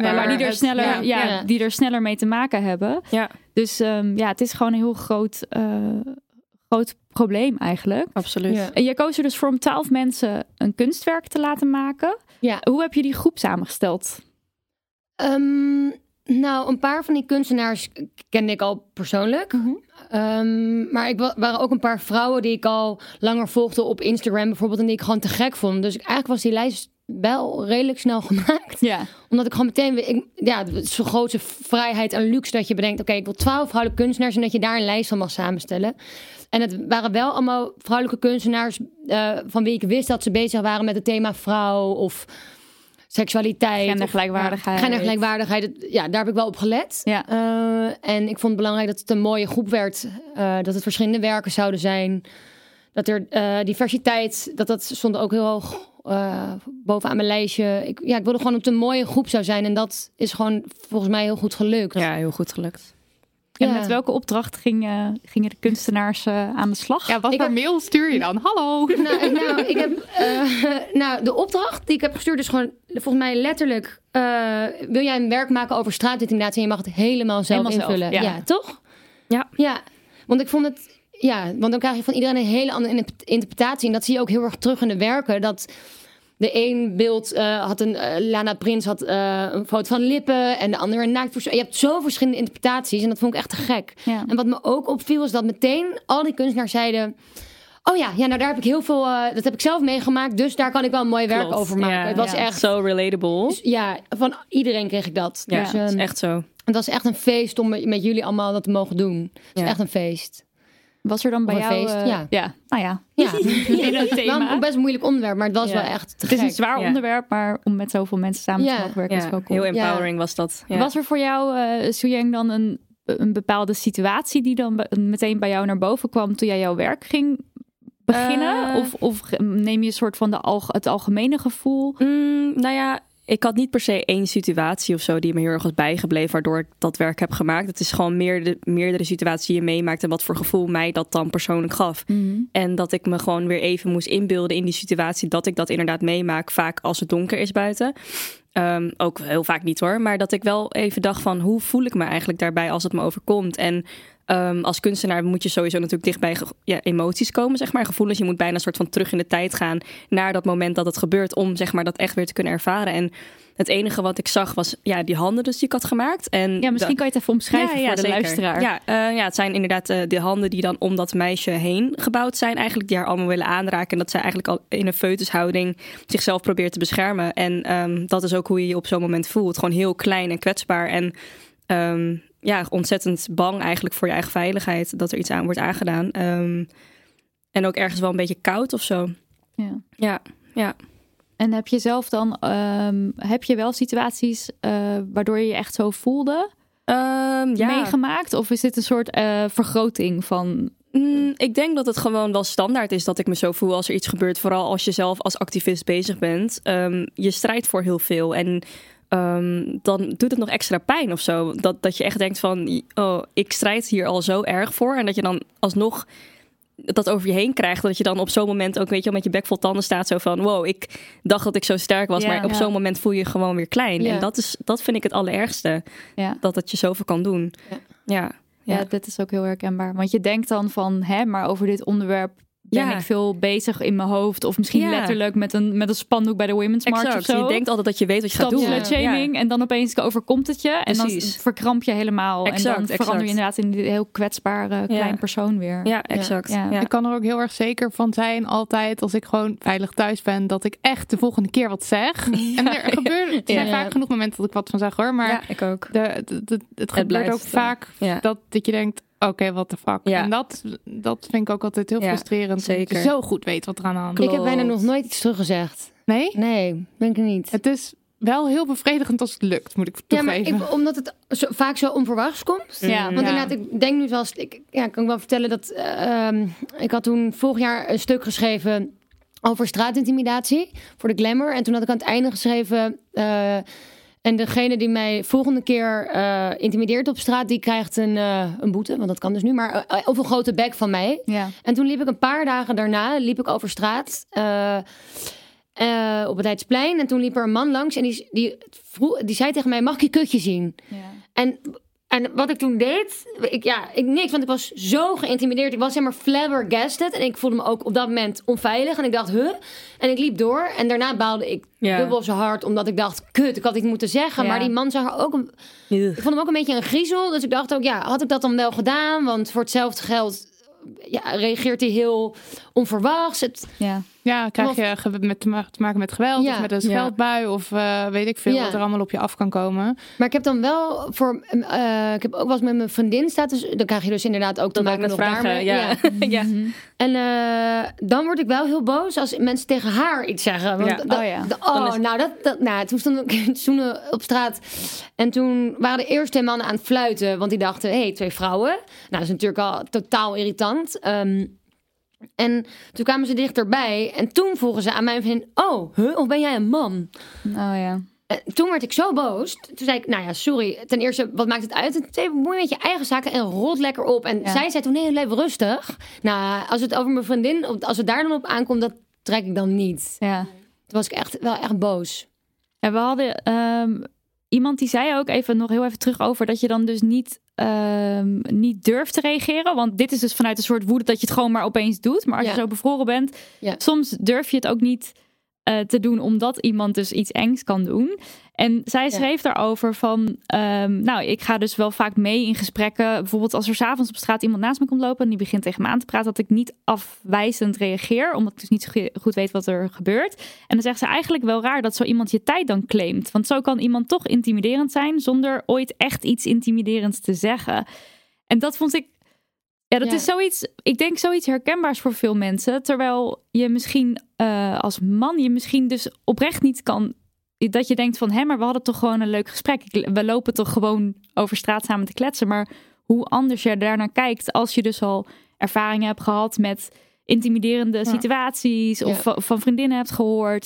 F: die er sneller mee te maken hebben. Ja. Dus het is gewoon een heel groot probleem eigenlijk.
I: Absoluut. Ja.
F: En je koos er dus voor om 12 mensen een kunstwerk te laten maken. Ja. Hoe heb je die groep samengesteld?
H: Een paar van die kunstenaars kende ik al persoonlijk. Maar waren ook een paar vrouwen die ik al langer volgde op Instagram bijvoorbeeld. En die ik gewoon te gek vond. Dus eigenlijk was die lijst wel redelijk snel gemaakt. Ja. Omdat ik gewoon meteen... het is zo'n grote vrijheid en luxe dat je bedenkt, oké, ik wil 12 vrouwelijke kunstenaars en dat je daar een lijst van mag samenstellen. En het waren wel allemaal vrouwelijke kunstenaars van wie ik wist dat ze bezig waren met het thema vrouw of seksualiteit. Gendergelijkwaardigheid. Daar heb ik wel op gelet. Ja. En ik vond het belangrijk dat het een mooie groep werd. Dat het verschillende werken zouden zijn. Dat er diversiteit, dat stond ook heel hoog bovenaan mijn lijstje. Ik wilde gewoon dat het een mooie groep zou zijn. En dat is gewoon volgens mij heel goed gelukt.
I: Ja, heel goed gelukt.
F: En met welke opdracht gingen de kunstenaars aan de slag?
G: Ja, wat voor mail stuur je dan? Hallo!
H: Ik heb de opdracht die ik heb gestuurd is gewoon volgens mij letterlijk, wil jij een werk maken over straatintimidatie en je mag het helemaal zelf invullen. Ja, toch? Ja. Want ik vond het... Ja, want dan krijg je van iedereen een hele andere interpretatie. En dat zie je ook heel erg terug in de werken. Dat de een beeld had Lana Prins had een foto van lippen en de andere een naakt. Je hebt zo verschillende interpretaties en dat vond ik echt te gek. Ja. En wat me ook opviel is dat meteen al die kunstenaars zeiden... Oh ja, nou daar heb ik heel veel... dat heb ik zelf meegemaakt, dus daar kan ik wel een mooi werk over maken.
I: Ja,
H: het was echt...
I: Zo relatable.
H: Dus, ja, van iedereen kreeg ik dat.
I: Ja,
H: dus,
I: het is echt zo.
H: Het was echt een feest om met jullie allemaal dat te mogen doen. Het is echt een feest.
F: Was er dan bij jou...
H: feest?
F: Ja, nou ja.
H: In een thema. Best een moeilijk onderwerp, maar het was wel echt te
F: Het is
H: gek.
F: een zwaar onderwerp, maar om met zoveel mensen samen te mogen werken is wel cool.
I: Heel empowering was dat. Ja.
F: Was er voor jou, Suyang, dan een bepaalde situatie die dan meteen bij jou naar boven kwam toen jij jouw werk ging beginnen? Of neem je een soort van het algemene gevoel?
I: Nou ja, ik had niet per se één situatie of zo die me heel erg was bijgebleven waardoor ik dat werk heb gemaakt. Het is gewoon meerdere situaties die je meemaakt en wat voor gevoel mij dat dan persoonlijk gaf. Mm-hmm. En dat ik me gewoon weer even moest inbeelden in die situatie dat ik dat inderdaad meemaak, vaak als het donker is buiten. Ook heel vaak niet hoor, maar dat ik wel even dacht van hoe voel ik me eigenlijk daarbij als het me overkomt. En als kunstenaar moet je sowieso natuurlijk dicht bij emoties komen, zeg maar. Gevoelens, je moet bijna een soort van terug in de tijd gaan naar dat moment dat het gebeurt om zeg maar dat echt weer te kunnen ervaren. En het enige wat ik zag was die handen dus die ik had gemaakt. En
F: misschien kan je het even omschrijven voor de
I: zeker.
F: luisteraar.
I: Ja, het zijn inderdaad de handen die dan om dat meisje heen gebouwd zijn. Eigenlijk die haar allemaal willen aanraken. En dat zij eigenlijk al in een foetushouding zichzelf probeert te beschermen. En dat is ook hoe je je op zo'n moment voelt. Gewoon heel klein en kwetsbaar. En ontzettend bang eigenlijk voor je eigen veiligheid. Dat er iets aan wordt aangedaan. En ook ergens wel een beetje koud of zo. Ja.
F: En heb je zelf dan, heb je wel situaties waardoor je je echt zo voelde meegemaakt? Of is dit een soort vergroting van...
I: Ik denk dat het gewoon wel standaard is dat ik me zo voel als er iets gebeurt. Vooral als je zelf als activist bezig bent. Je strijdt voor heel veel en... dan doet het nog extra pijn of zo. Dat je echt denkt van... ik strijd hier al zo erg voor. En dat je dan alsnog dat over je heen krijgt. Dat je dan op zo'n moment ook met je bek vol tanden staat. Zo van, wow, ik dacht dat ik zo sterk was. Maar op zo'n moment voel je je gewoon weer klein. Ja. En dat vind ik het allerergste. Ja. Dat het je zoveel kan doen. Ja,
F: dit is ook heel herkenbaar. Want je denkt dan van... maar over dit onderwerp... ben ik veel bezig in mijn hoofd. Of misschien letterlijk met een spandoek bij de Women's March of zo.
I: Je denkt altijd dat je weet wat je gaat doen.
F: Shaming, en dan opeens overkomt het je. En dan verkramp je helemaal. En dan verander je inderdaad in een heel kwetsbare klein persoon weer.
I: Ja, exact. Ja.
G: Ik kan er ook heel erg zeker van zijn altijd als ik gewoon veilig thuis ben. Dat ik echt de volgende keer wat zeg. En er zijn vaak genoeg momenten dat ik wat van zeg hoor. Maar
I: ik ook.
G: Het gebeurt ook vaak dat je denkt... Oké, what the fuck. Ja. En dat vind ik ook altijd heel frustrerend.
I: Zeker.
G: Dat je zo goed weet wat er aan de hand is.
H: Ik heb bijna nog nooit iets teruggezegd.
G: Nee?
H: Nee, denk ik niet.
G: Het is wel heel bevredigend als het lukt, moet ik toegeven.
H: Ja, maar omdat het vaak zo onverwachts komt. Ja. Want inderdaad, ik denk nu zelfs... Ik kan wel vertellen dat... ik had toen vorig jaar een stuk geschreven... over straatintimidatie voor de Glamour. En toen had ik aan het einde geschreven... en degene die mij volgende keer intimideert op straat... die krijgt een boete, want dat kan dus nu. Maar of een grote bek van mij. Ja. En toen liep ik een paar dagen daarna over straat... op het Leidsplein. En toen liep er een man langs... en die zei tegen mij, mag ik je kutje zien? Ja. En wat ik toen deed... niks, want ik was zo geïntimideerd. Ik was helemaal flabbergasted. En ik voelde me ook op dat moment onveilig. En ik dacht, En ik liep door. En daarna baalde ik dubbel zo hard. Omdat ik dacht, kut, ik had iets moeten zeggen. Ja. Maar die man zag er ook ik vond hem ook een beetje een griezel. Dus ik dacht ook, had ik dat dan wel gedaan? Want voor hetzelfde geld... reageert hij heel onverwachts.
G: Krijg je te maken met geweld of met een scheldbui of weet ik veel wat er allemaal op je af kan komen.
H: Maar ik heb dan wel ik heb ook wel eens met mijn vriendin dan krijg je dus inderdaad ook te maken nog daarmee. Ja. En dan word ik wel heel boos als mensen tegen haar iets zeggen. Want toen stond ik toen op straat en toen waren de eerste 2 mannen aan het fluiten, want die dachten, 2 vrouwen. Nou, dat is natuurlijk al totaal irritant. En toen kwamen ze dichterbij. En toen vroegen ze aan mijn vriendin... of ben jij een man?
F: Oh ja.
H: Toen werd ik zo boos. Toen zei ik, sorry. Ten eerste, wat maakt het uit? Ten tweede, bemoei met je eigen zaken en rot lekker op. En zij zei toen, nee, leef rustig. Nou, als het over mijn vriendin... Als het daar dan op aankomt, dat trek ik dan niet. Ja. Toen was ik wel echt boos.
F: En we hadden... iemand die zei ook nog heel even terug over... dat je dan dus niet durft te reageren. Want dit is dus vanuit een soort woede dat je het gewoon maar opeens doet. Maar als je zo bevroren bent, soms durf je het ook niet te doen omdat iemand dus iets engs kan doen. En zij schreef daarover van... ik ga dus wel vaak mee in gesprekken. Bijvoorbeeld als er 's avonds op straat iemand naast me komt lopen... en die begint tegen me aan te praten... dat ik niet afwijzend reageer... omdat ik dus niet zo goed weet wat er gebeurt. En dan zegt ze eigenlijk wel raar... dat zo iemand je tijd dan claimt. Want zo kan iemand toch intimiderend zijn... zonder ooit echt iets intimiderends te zeggen. En dat vond ik... Ja, dat is zoiets... Ik denk zoiets herkenbaars voor veel mensen. Terwijl je misschien als man... je misschien dus oprecht niet kan... dat je denkt van... maar we hadden toch gewoon een leuk gesprek. We lopen toch gewoon over straat samen te kletsen. Maar hoe anders je daarnaar kijkt... als je dus al ervaringen hebt gehad met... intimiderende situaties of van vriendinnen hebt gehoord.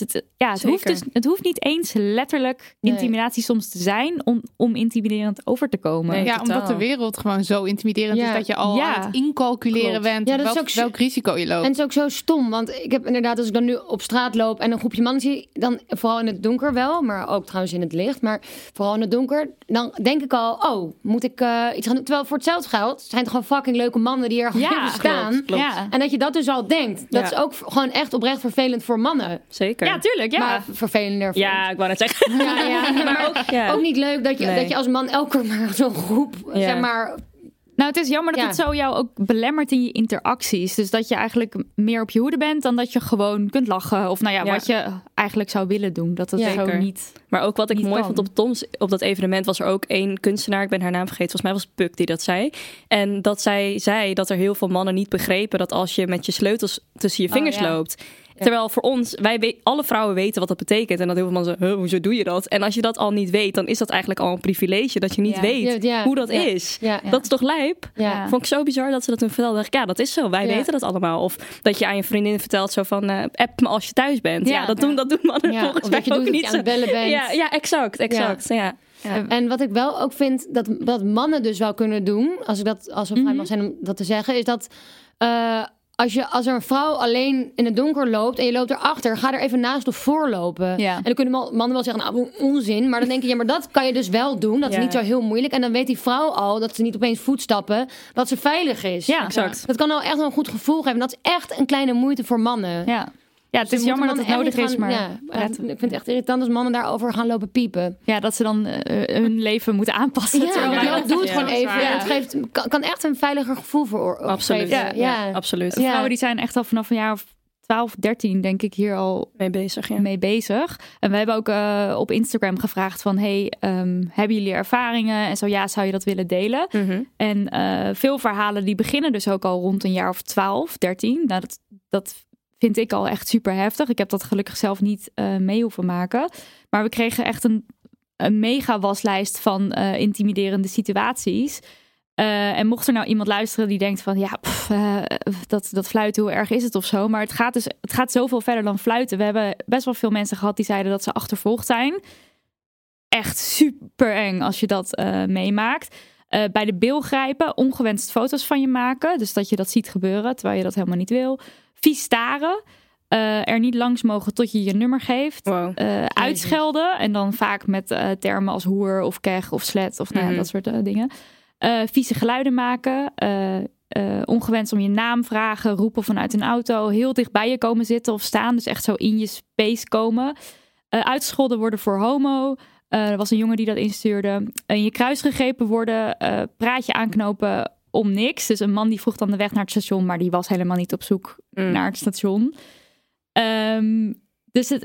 F: Het hoeft niet eens letterlijk intimidatie soms te zijn om intimiderend over te komen.
G: Nee, omdat de wereld gewoon zo intimiderend is dat je al aan het incalculeren bent welk risico je loopt.
H: En het is ook zo stom, want ik heb inderdaad, als ik dan nu op straat loop en een groepje mannen zie, dan vooral in het donker wel, maar ook trouwens in het licht, maar vooral in het donker, dan denk ik al, moet ik iets gaan doen? Terwijl voor hetzelfde geld zijn het gewoon fucking leuke mannen die er gewoon staan. Klopt. Ja. En dat je dat dus al denkt. Dat is ook gewoon echt oprecht vervelend voor mannen.
I: Zeker.
F: Ja, tuurlijk. Ja.
H: Maar vervelender voor...
I: Ja, ik wou net zeggen.
H: Maar ook niet leuk dat je als man elke keer maar zo'n groep, zeg maar...
F: Nou, het is jammer dat het zo jou ook belemmert in je interacties. Dus dat je eigenlijk meer op je hoede bent dan dat je gewoon kunt lachen. Of wat je eigenlijk zou willen doen. Dat het zo niet.
I: Maar ook wat ik mooi vond op Toms, op dat evenement was er ook één kunstenaar, ik ben haar naam vergeten, volgens mij was Puk die dat zei. En dat zij zei dat er heel veel mannen niet begrepen dat als je met je sleutels tussen je vingers loopt... Terwijl voor ons, alle vrouwen weten wat dat betekent. En dat heel veel mannen zeggen, hoezo doe je dat? En als je dat al niet weet, dan is dat eigenlijk al een privilege. Dat je niet weet hoe dat is. Ja. Dat is toch lijp? Ja. Vond ik zo bizar dat ze dat toen vertelde. Dacht ik, dat is zo. Wij weten dat allemaal. Of dat je aan je vriendin vertelt zo van, app me als je thuis bent. Ja, dat doen mannen volgens mij ook niet.
H: Of dat je aan het bellen bent.
I: Ja, exact. Ja.
H: En wat ik wel ook vind dat mannen dus wel kunnen doen, als we vrij mag zijn om dat te zeggen, is dat... Als er een vrouw alleen in het donker loopt en je loopt erachter, ga er even naast of voorlopen. Ja. En dan kunnen mannen wel zeggen, onzin. Maar dan denk je, maar dat kan je dus wel doen. Dat is niet zo heel moeilijk. En dan weet die vrouw al, dat ze niet opeens voetstappen, dat ze veilig is.
F: Ja, exact.
H: Dat kan al echt wel een goed gevoel geven. Dat is echt een kleine moeite voor mannen.
F: Ja, het is jammer dat het nodig is, maar...
H: ik vind het echt irritant als mannen daarover gaan lopen piepen.
F: Ja, dat ze dan hun leven moeten aanpassen.
H: Doe het gewoon even. Ja. Het kan echt een veiliger gevoel veroorzaken.
I: Absoluut. Absoluut.
F: De vrouwen die zijn echt al vanaf een jaar of 12, 13 denk ik hier al mee bezig. En we hebben ook op Instagram gevraagd van... hebben jullie ervaringen? En zo zou je dat willen delen? Mm-hmm. En veel verhalen die beginnen dus ook al rond een jaar of 12, 13. Nou, dat vind ik al echt super heftig. Ik heb dat gelukkig zelf niet mee hoeven maken. Maar we kregen echt een mega waslijst van intimiderende situaties. En mocht er nou iemand luisteren die denkt van... dat fluiten, hoe erg is het of zo? Maar het gaat zoveel verder dan fluiten. We hebben best wel veel mensen gehad die zeiden dat ze achtervolgd zijn. Echt super eng als je dat meemaakt. Bij de bil grijpen, ongewenst foto's van je maken. Dus dat je dat ziet gebeuren, terwijl je dat helemaal niet wil. Vies staren. Er niet langs mogen tot je je nummer geeft. Wow. Uitschelden. En dan vaak met termen als hoer of keg of slet. Of dat soort dingen. Vieze geluiden maken. Ongewenst om je naam vragen. Roepen vanuit een auto. Heel dicht bij je komen zitten of staan. Dus echt zo in je space komen. Uitgescholden worden voor homo. Er was een jongen die dat instuurde. In je kruis gegrepen worden. Praatje aanknopen om niks. Dus een man die vroeg dan de weg naar het station, maar die was helemaal niet op zoek naar het station. Dus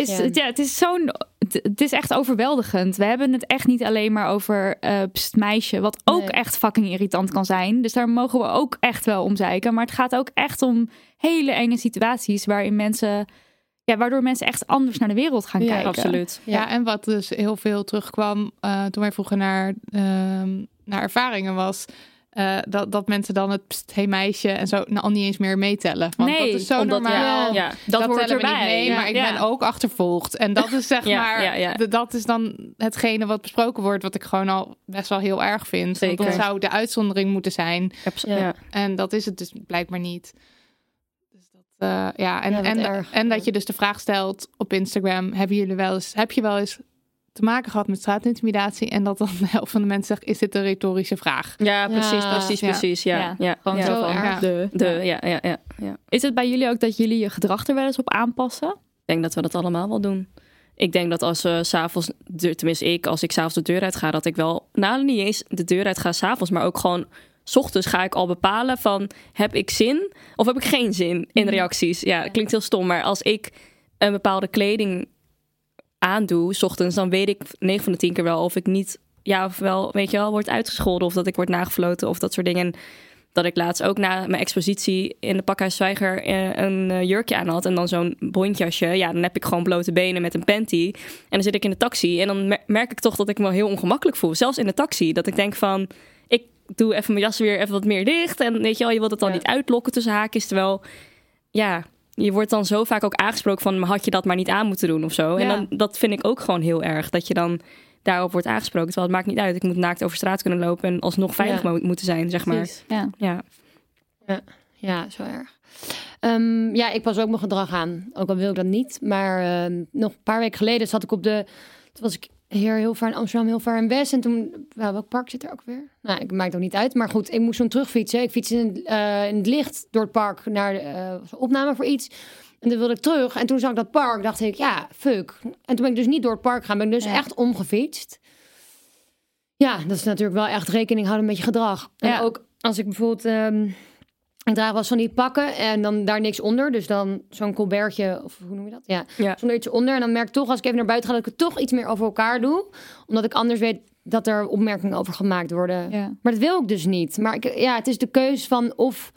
F: het is echt overweldigend. We hebben het echt niet alleen maar over meisje, wat ook echt fucking irritant kan zijn. Dus daar mogen we ook echt wel om zeiken. Maar het gaat ook echt om hele enge situaties waarin waardoor mensen echt anders naar de wereld gaan kijken.
I: Absoluut.
G: Ja, en wat dus heel veel terugkwam toen wij vroegen naar ervaringen was... Dat mensen dan het hey meisje en zo al niet eens meer meetellen. Want dat is zo normaal. Dat hoort tellen erbij. We niet mee, maar ik ben ook achtervolgd. En dat is dat is dan hetgene wat besproken wordt, wat ik gewoon al best wel heel erg vind. Zeker. Want dat zou de uitzondering moeten zijn. En dat is het dus blijkbaar niet. Dus en dat je dus de vraag stelt op Instagram, heb je wel eens te maken gehad met straatintimidatie en dat dan de helft van de mensen zegt, is dit een retorische vraag?
I: Ja, precies. Ja.
F: Gewoon zo erg.
I: Ja.
F: Is het bij jullie ook dat jullie je gedrag er wel eens op aanpassen?
I: denk dat we dat allemaal wel doen. Ik denk dat als we s'avonds, tenminste als ik s'avonds de deur uit ga, dat ik wel, niet eens de deur uit ga s'avonds, maar ook gewoon 's ochtends ga ik al bepalen van, heb ik zin of heb ik geen zin in reacties? Ja, dat klinkt heel stom, maar als ik een bepaalde kleding aandoe 's ochtends, dan weet ik 9 van de 10 keer wel of ik niet, ofwel, weet je wel, word uitgescholden of dat ik word nagefloten of dat soort dingen. Dat ik laatst ook na mijn expositie in de Pakhuis Zwijger een jurkje aan had en dan zo'n bontjasje. Ja, dan heb ik gewoon blote benen met een panty. En dan zit ik in de taxi en dan merk ik toch dat ik me heel ongemakkelijk voel. Zelfs in de taxi. Dat ik denk van, ik doe even mijn jas weer even wat meer dicht. En weet je wel, je wilt het dan niet uitlokken tussen haakjes. Terwijl, je wordt dan zo vaak ook aangesproken van, had je dat maar niet aan moeten doen of zo. Ja. En dat vind ik ook gewoon heel erg. Dat je dan daarop wordt aangesproken. Terwijl het maakt niet uit. Ik moet naakt over straat kunnen lopen en alsnog veilig moeten zijn, zeg maar.
H: Ja, zo erg. Ik pas ook mijn gedrag aan. Ook al wil ik dat niet. Maar nog een paar weken geleden zat ik toen was ik heel ver in Amsterdam, heel ver in West. En toen, welk park zit er ook weer? Nou, het maakt ook niet uit. Maar goed, ik moest zo'n terugfietsen. Ik fietste in het licht door het park naar de opname voor iets. En toen wilde ik terug. En toen zag ik dat park, dacht ik, fuck. En toen ben ik dus niet door het park gegaan. Ben ik dus echt omgefietst. Ja, dat is natuurlijk wel echt rekening houden met je gedrag. En ook als ik bijvoorbeeld... ik draag wel eens van die pakken en dan daar niks onder. Dus dan zo'n colbertje, of hoe noem je dat? Ja. Zonder iets onder. En dan merk ik toch, als ik even naar buiten ga, dat ik het toch iets meer over elkaar doe. Omdat ik anders weet dat er opmerkingen over gemaakt worden. Ja. Maar dat wil ik dus niet. Maar het is de keus van of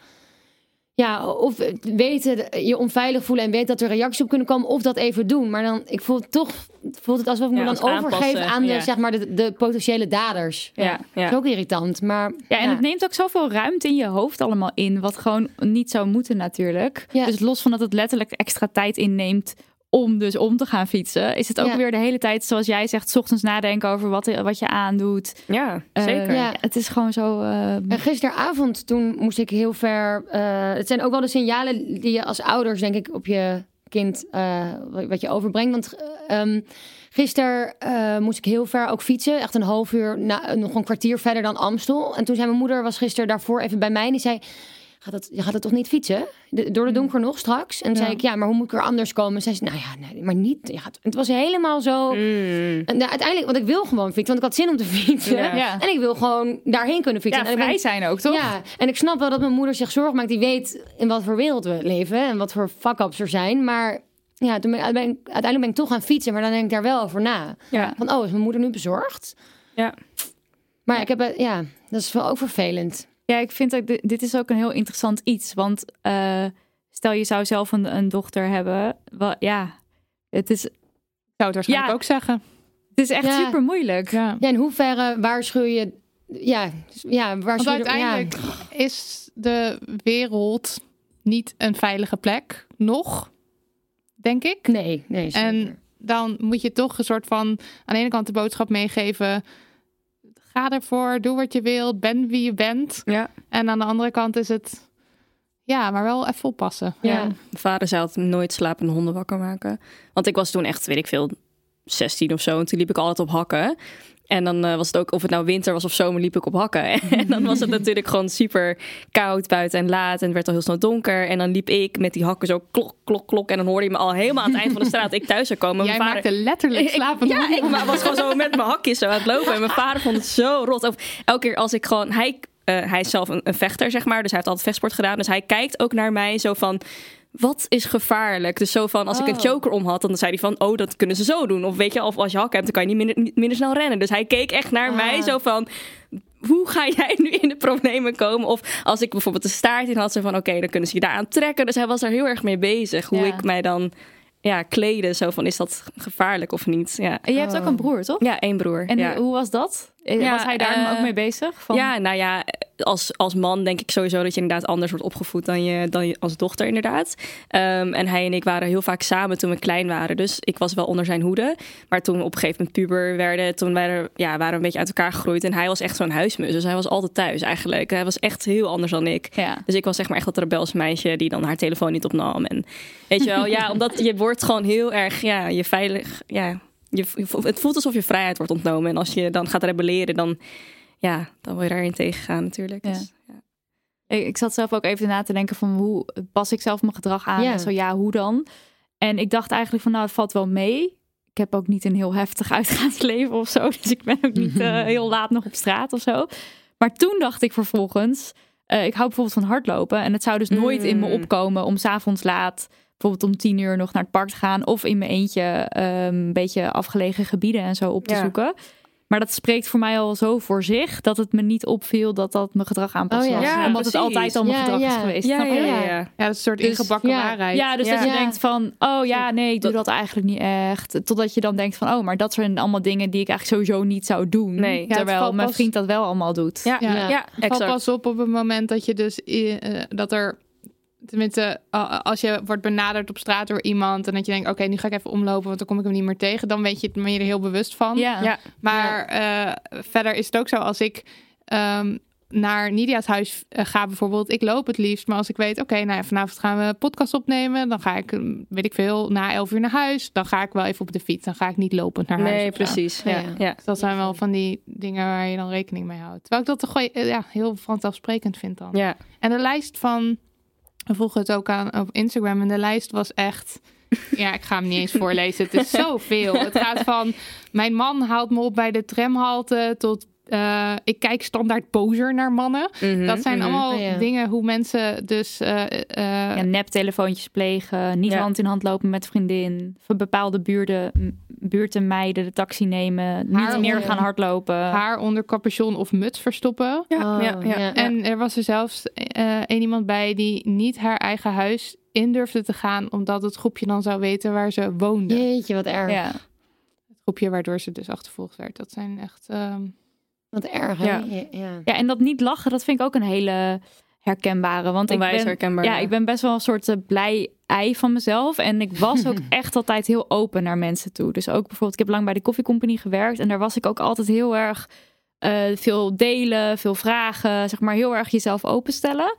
H: weten, je onveilig voelen en weten dat er reacties op kunnen komen, of dat even doen. Maar dan, ik voel het alsof ik me dan overgeef aan de, zeg maar, de potentiële daders. Ja. Dat is ook irritant. Maar,
F: en het neemt ook zoveel ruimte in je hoofd allemaal in, wat gewoon niet zou moeten natuurlijk. Ja. Dus los van dat het letterlijk extra tijd inneemt om dus om te gaan fietsen, is het ook weer de hele tijd, zoals jij zegt, 's ochtends nadenken over wat je aandoet. Ja, zeker. Het is gewoon zo...
H: En gisteravond, toen moest ik heel ver... het zijn ook wel de signalen die je als ouders, denk ik, op je kind, wat je overbrengt. Want gisteren moest ik heel ver ook fietsen. Echt een half uur, nog een kwartier verder dan Amstel. En toen zei mijn moeder, was gisteren daarvoor even bij mij, en die zei... Je gaat het toch niet fietsen? Door de donker nog straks? En zei ik, maar hoe moet ik er anders komen? Zei ze, nee, maar niet. Het was helemaal zo... En uiteindelijk, want ik wil gewoon fietsen. Want ik had zin om te fietsen. Ja. En ik wil gewoon daarheen kunnen fietsen.
F: Ja, vrij zijn ook, toch?
H: Ja, en ik snap wel dat mijn moeder zich zorgen maakt. Die weet in wat voor wereld we leven. En wat voor fuck-ups er zijn. Maar toen uiteindelijk ben ik toch gaan fietsen. Maar dan denk ik daar wel over na. Ja. Van, is mijn moeder nu bezorgd? Ja. Maar ik heb... dat is wel ook vervelend.
F: Ja, ik vind dat dit is ook een heel interessant iets. Want stel je zou zelf een dochter hebben. Het is... Ik
G: zou het waarschijnlijk ook zeggen.
F: Het is echt super moeilijk.
H: Ja, in hoeverre waarschuw je...
G: Want uiteindelijk is de wereld niet een veilige plek. Nog, denk ik.
H: Nee, zeker.
G: En dan moet je toch een soort van... aan de ene kant de boodschap meegeven... Ga ervoor, doe wat je wilt, ben wie je bent. Ja. En aan de andere kant is het... maar wel even oppassen.
I: Ja. Mijn vader zei altijd nooit slapende honden wakker maken. Want ik was toen echt, 16 of zo. En toen liep ik altijd op hakken. En dan was het ook, of het nou winter was of zomer, liep ik op hakken. En dan was het natuurlijk gewoon super koud buiten en laat. En het werd al heel snel donker. En dan liep ik met die hakken zo klok, klok, klok. En dan hoorde je me al helemaal aan het eind van de straat. Ik thuis zou komen.
G: Jij maakte letterlijk slapende honden.
I: Ik was gewoon zo met mijn hakjes zo aan het lopen. En mijn vader vond het zo rot. Of elke keer als ik gewoon... Hij is zelf een vechter, zeg maar. Dus hij heeft altijd vechtsport gedaan. Dus hij kijkt ook naar mij zo van... Wat is gevaarlijk? Dus zo van, als ik een choker om had, dan zei hij van, dat kunnen ze zo doen. Of weet je, of als je hakken hebt, dan kan je niet minder snel rennen. Dus hij keek echt naar mij zo van, hoe ga jij nu in de problemen komen? Of als ik bijvoorbeeld de staart in had, zo van, oké, dan kunnen ze je daar aan trekken. Dus hij was daar heel erg mee bezig. Hoe ik mij dan kleden. Zo van, is dat gevaarlijk of niet? Ja.
F: En je hebt ook een broer, toch?
I: Ja, 1 broer.
F: En hoe was dat? Was hij daar ook mee bezig? Van...
I: Ja, als man denk ik sowieso dat je inderdaad anders wordt opgevoed dan je als dochter inderdaad. En hij en ik waren heel vaak samen toen we klein waren. Dus ik was wel onder zijn hoede. Maar toen we op een gegeven moment puber werden, toen waren we een beetje uit elkaar gegroeid. En hij was echt zo'n huismus. Dus hij was altijd thuis eigenlijk. Hij was echt heel anders dan ik. Ja. Dus ik was zeg maar echt dat rebels meisje die dan haar telefoon niet opnam. En weet je wel, omdat je wordt gewoon heel erg, je veilig, het voelt alsof je vrijheid wordt ontnomen. En als je dan gaat rebelleren, dan word je daarin tegengaan natuurlijk. Ja. Dus,
F: Ik zat zelf ook even na te denken van hoe pas ik zelf mijn gedrag aan? En zo, hoe dan? En ik dacht eigenlijk van, nou, het valt wel mee. Ik heb ook niet een heel heftig uitgaansleven of zo. Dus ik ben ook niet heel laat nog op straat of zo. Maar toen dacht ik vervolgens, ik hou bijvoorbeeld van hardlopen. En het zou dus nooit in me opkomen om 's avonds laat, bijvoorbeeld om 10:00 nog naar het park te gaan. Of in mijn eentje een beetje afgelegen gebieden en zo op te zoeken. Maar dat spreekt voor mij al zo voor zich dat het me niet opviel dat mijn gedrag aanpast was. Omdat
I: precies.
F: het altijd al mijn gedrag is geweest.
G: Ja, dat is een soort ingebakken waarheid.
F: Ja, dus dat je denkt van, nee, ik doe dat eigenlijk niet echt. Totdat je dan denkt van, maar dat zijn allemaal dingen die ik eigenlijk sowieso niet zou doen.
I: Nee.
F: Terwijl mijn vriend dat wel allemaal doet.
G: Ja, het valt pas op het moment dat je dus dat er... Tenminste, als je wordt benaderd op straat door iemand en dat je denkt, oké, nu ga ik even omlopen, want dan kom ik hem niet meer tegen. Dan ben je er heel bewust van. Maar verder is het ook zo, als ik naar Nidia's huis ga bijvoorbeeld, ik loop het liefst. Maar als ik weet, vanavond gaan we een podcast opnemen, dan ga ik, weet ik veel, na 11:00 naar huis. Dan ga ik wel even op de fiets. Dan ga ik niet lopend naar huis.
I: Nee, precies. Ja.
G: Dus dat zijn wel van die dingen waar je dan rekening mee houdt. Terwijl ik dat toch heel vanzelfsprekend vind dan.
I: Ja.
G: En de lijst van... We volgen het ook aan op Instagram en de lijst was echt... Ja, ik ga hem niet eens voorlezen. Het is zoveel. Het gaat van... Mijn man haalt me op bij de tramhalte tot... ik kijk standaard poser naar mannen. Dat zijn allemaal dingen hoe mensen dus...
F: neptelefoontjes plegen, niet hand in hand lopen met vriendin, van bepaalde buurten mijden, de taxi nemen, niet meer gaan hardlopen.
G: Haar onder capuchon of muts verstoppen. Ja. En er was er zelfs iemand bij die niet haar eigen huis in durfde te gaan, omdat het groepje dan zou weten waar ze woonde.
H: Jeetje, wat erg.
G: Ja. Het groepje waardoor ze dus achtervolgd werd. Dat zijn echt...
H: Wat erg, hè?
F: Ja, en dat niet lachen, dat vind ik ook een hele herkenbare. Want ik ben best wel een soort blij ei van mezelf. En ik was ook echt altijd heel open naar mensen toe. Dus ook bijvoorbeeld, ik heb lang bij de Coffee Company gewerkt. En daar was ik ook altijd heel erg veel delen, veel vragen. Zeg maar heel erg jezelf openstellen.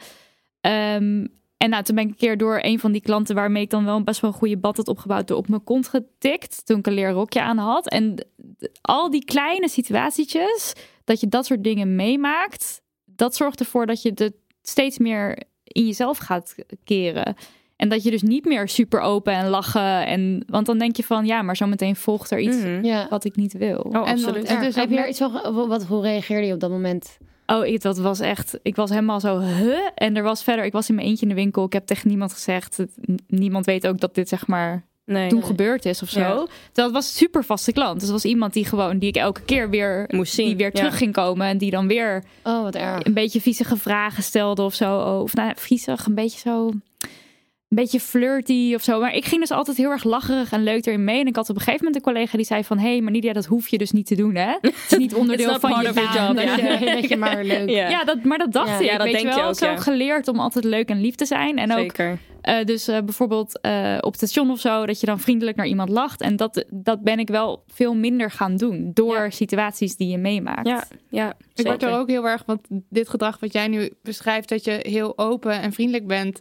F: En toen ben ik een keer door een van die klanten waarmee ik dan wel best wel een goede band had opgebouwd, door op mijn kont getikt toen ik een leren rokje aan had. En al die kleine situatietjes, dat je dat soort dingen meemaakt, dat zorgt ervoor dat je het steeds meer in jezelf gaat keren. En dat je dus niet meer super open en lachen. Want dan denk je van, maar zometeen volgt er iets wat ik niet wil.
H: Oh, absoluut. En dus heb je er iets van, hoe reageerde je op dat moment?
F: Dat was echt... Ik was helemaal zo... En er was verder... Ik was in mijn eentje in de winkel. Ik heb tegen niemand gezegd. Niemand weet ook dat dit zeg maar toen gebeurd is of zo. Ja. Dat was een super vaste klant. Dus dat was iemand die ik elke keer weer moest zien. Die weer terug ging komen. En die dan weer
H: wat erg.
F: Een beetje viezige vragen stelde of zo. Of viezig, een beetje zo... Een beetje flirty of zo. Maar ik ging dus altijd heel erg lacherig en leuk erin mee. En ik had op een gegeven moment een collega die zei van... Hey, maar Nidia, dat hoef je dus niet te doen, hè? Het is niet onderdeel van je baan.
H: Dat je maar leuk...
F: Maar dat dacht ik. Dat weet je wel. Ook, zo geleerd om altijd leuk en lief te zijn. En
I: zeker.
F: Ook dus bijvoorbeeld op het station of zo... dat je dan vriendelijk naar iemand lacht. En dat ben ik wel veel minder gaan doen. Door situaties die je meemaakt.
G: Ja. Ik word er ook heel erg... Want dit gedrag wat jij nu beschrijft... dat je heel open en vriendelijk bent...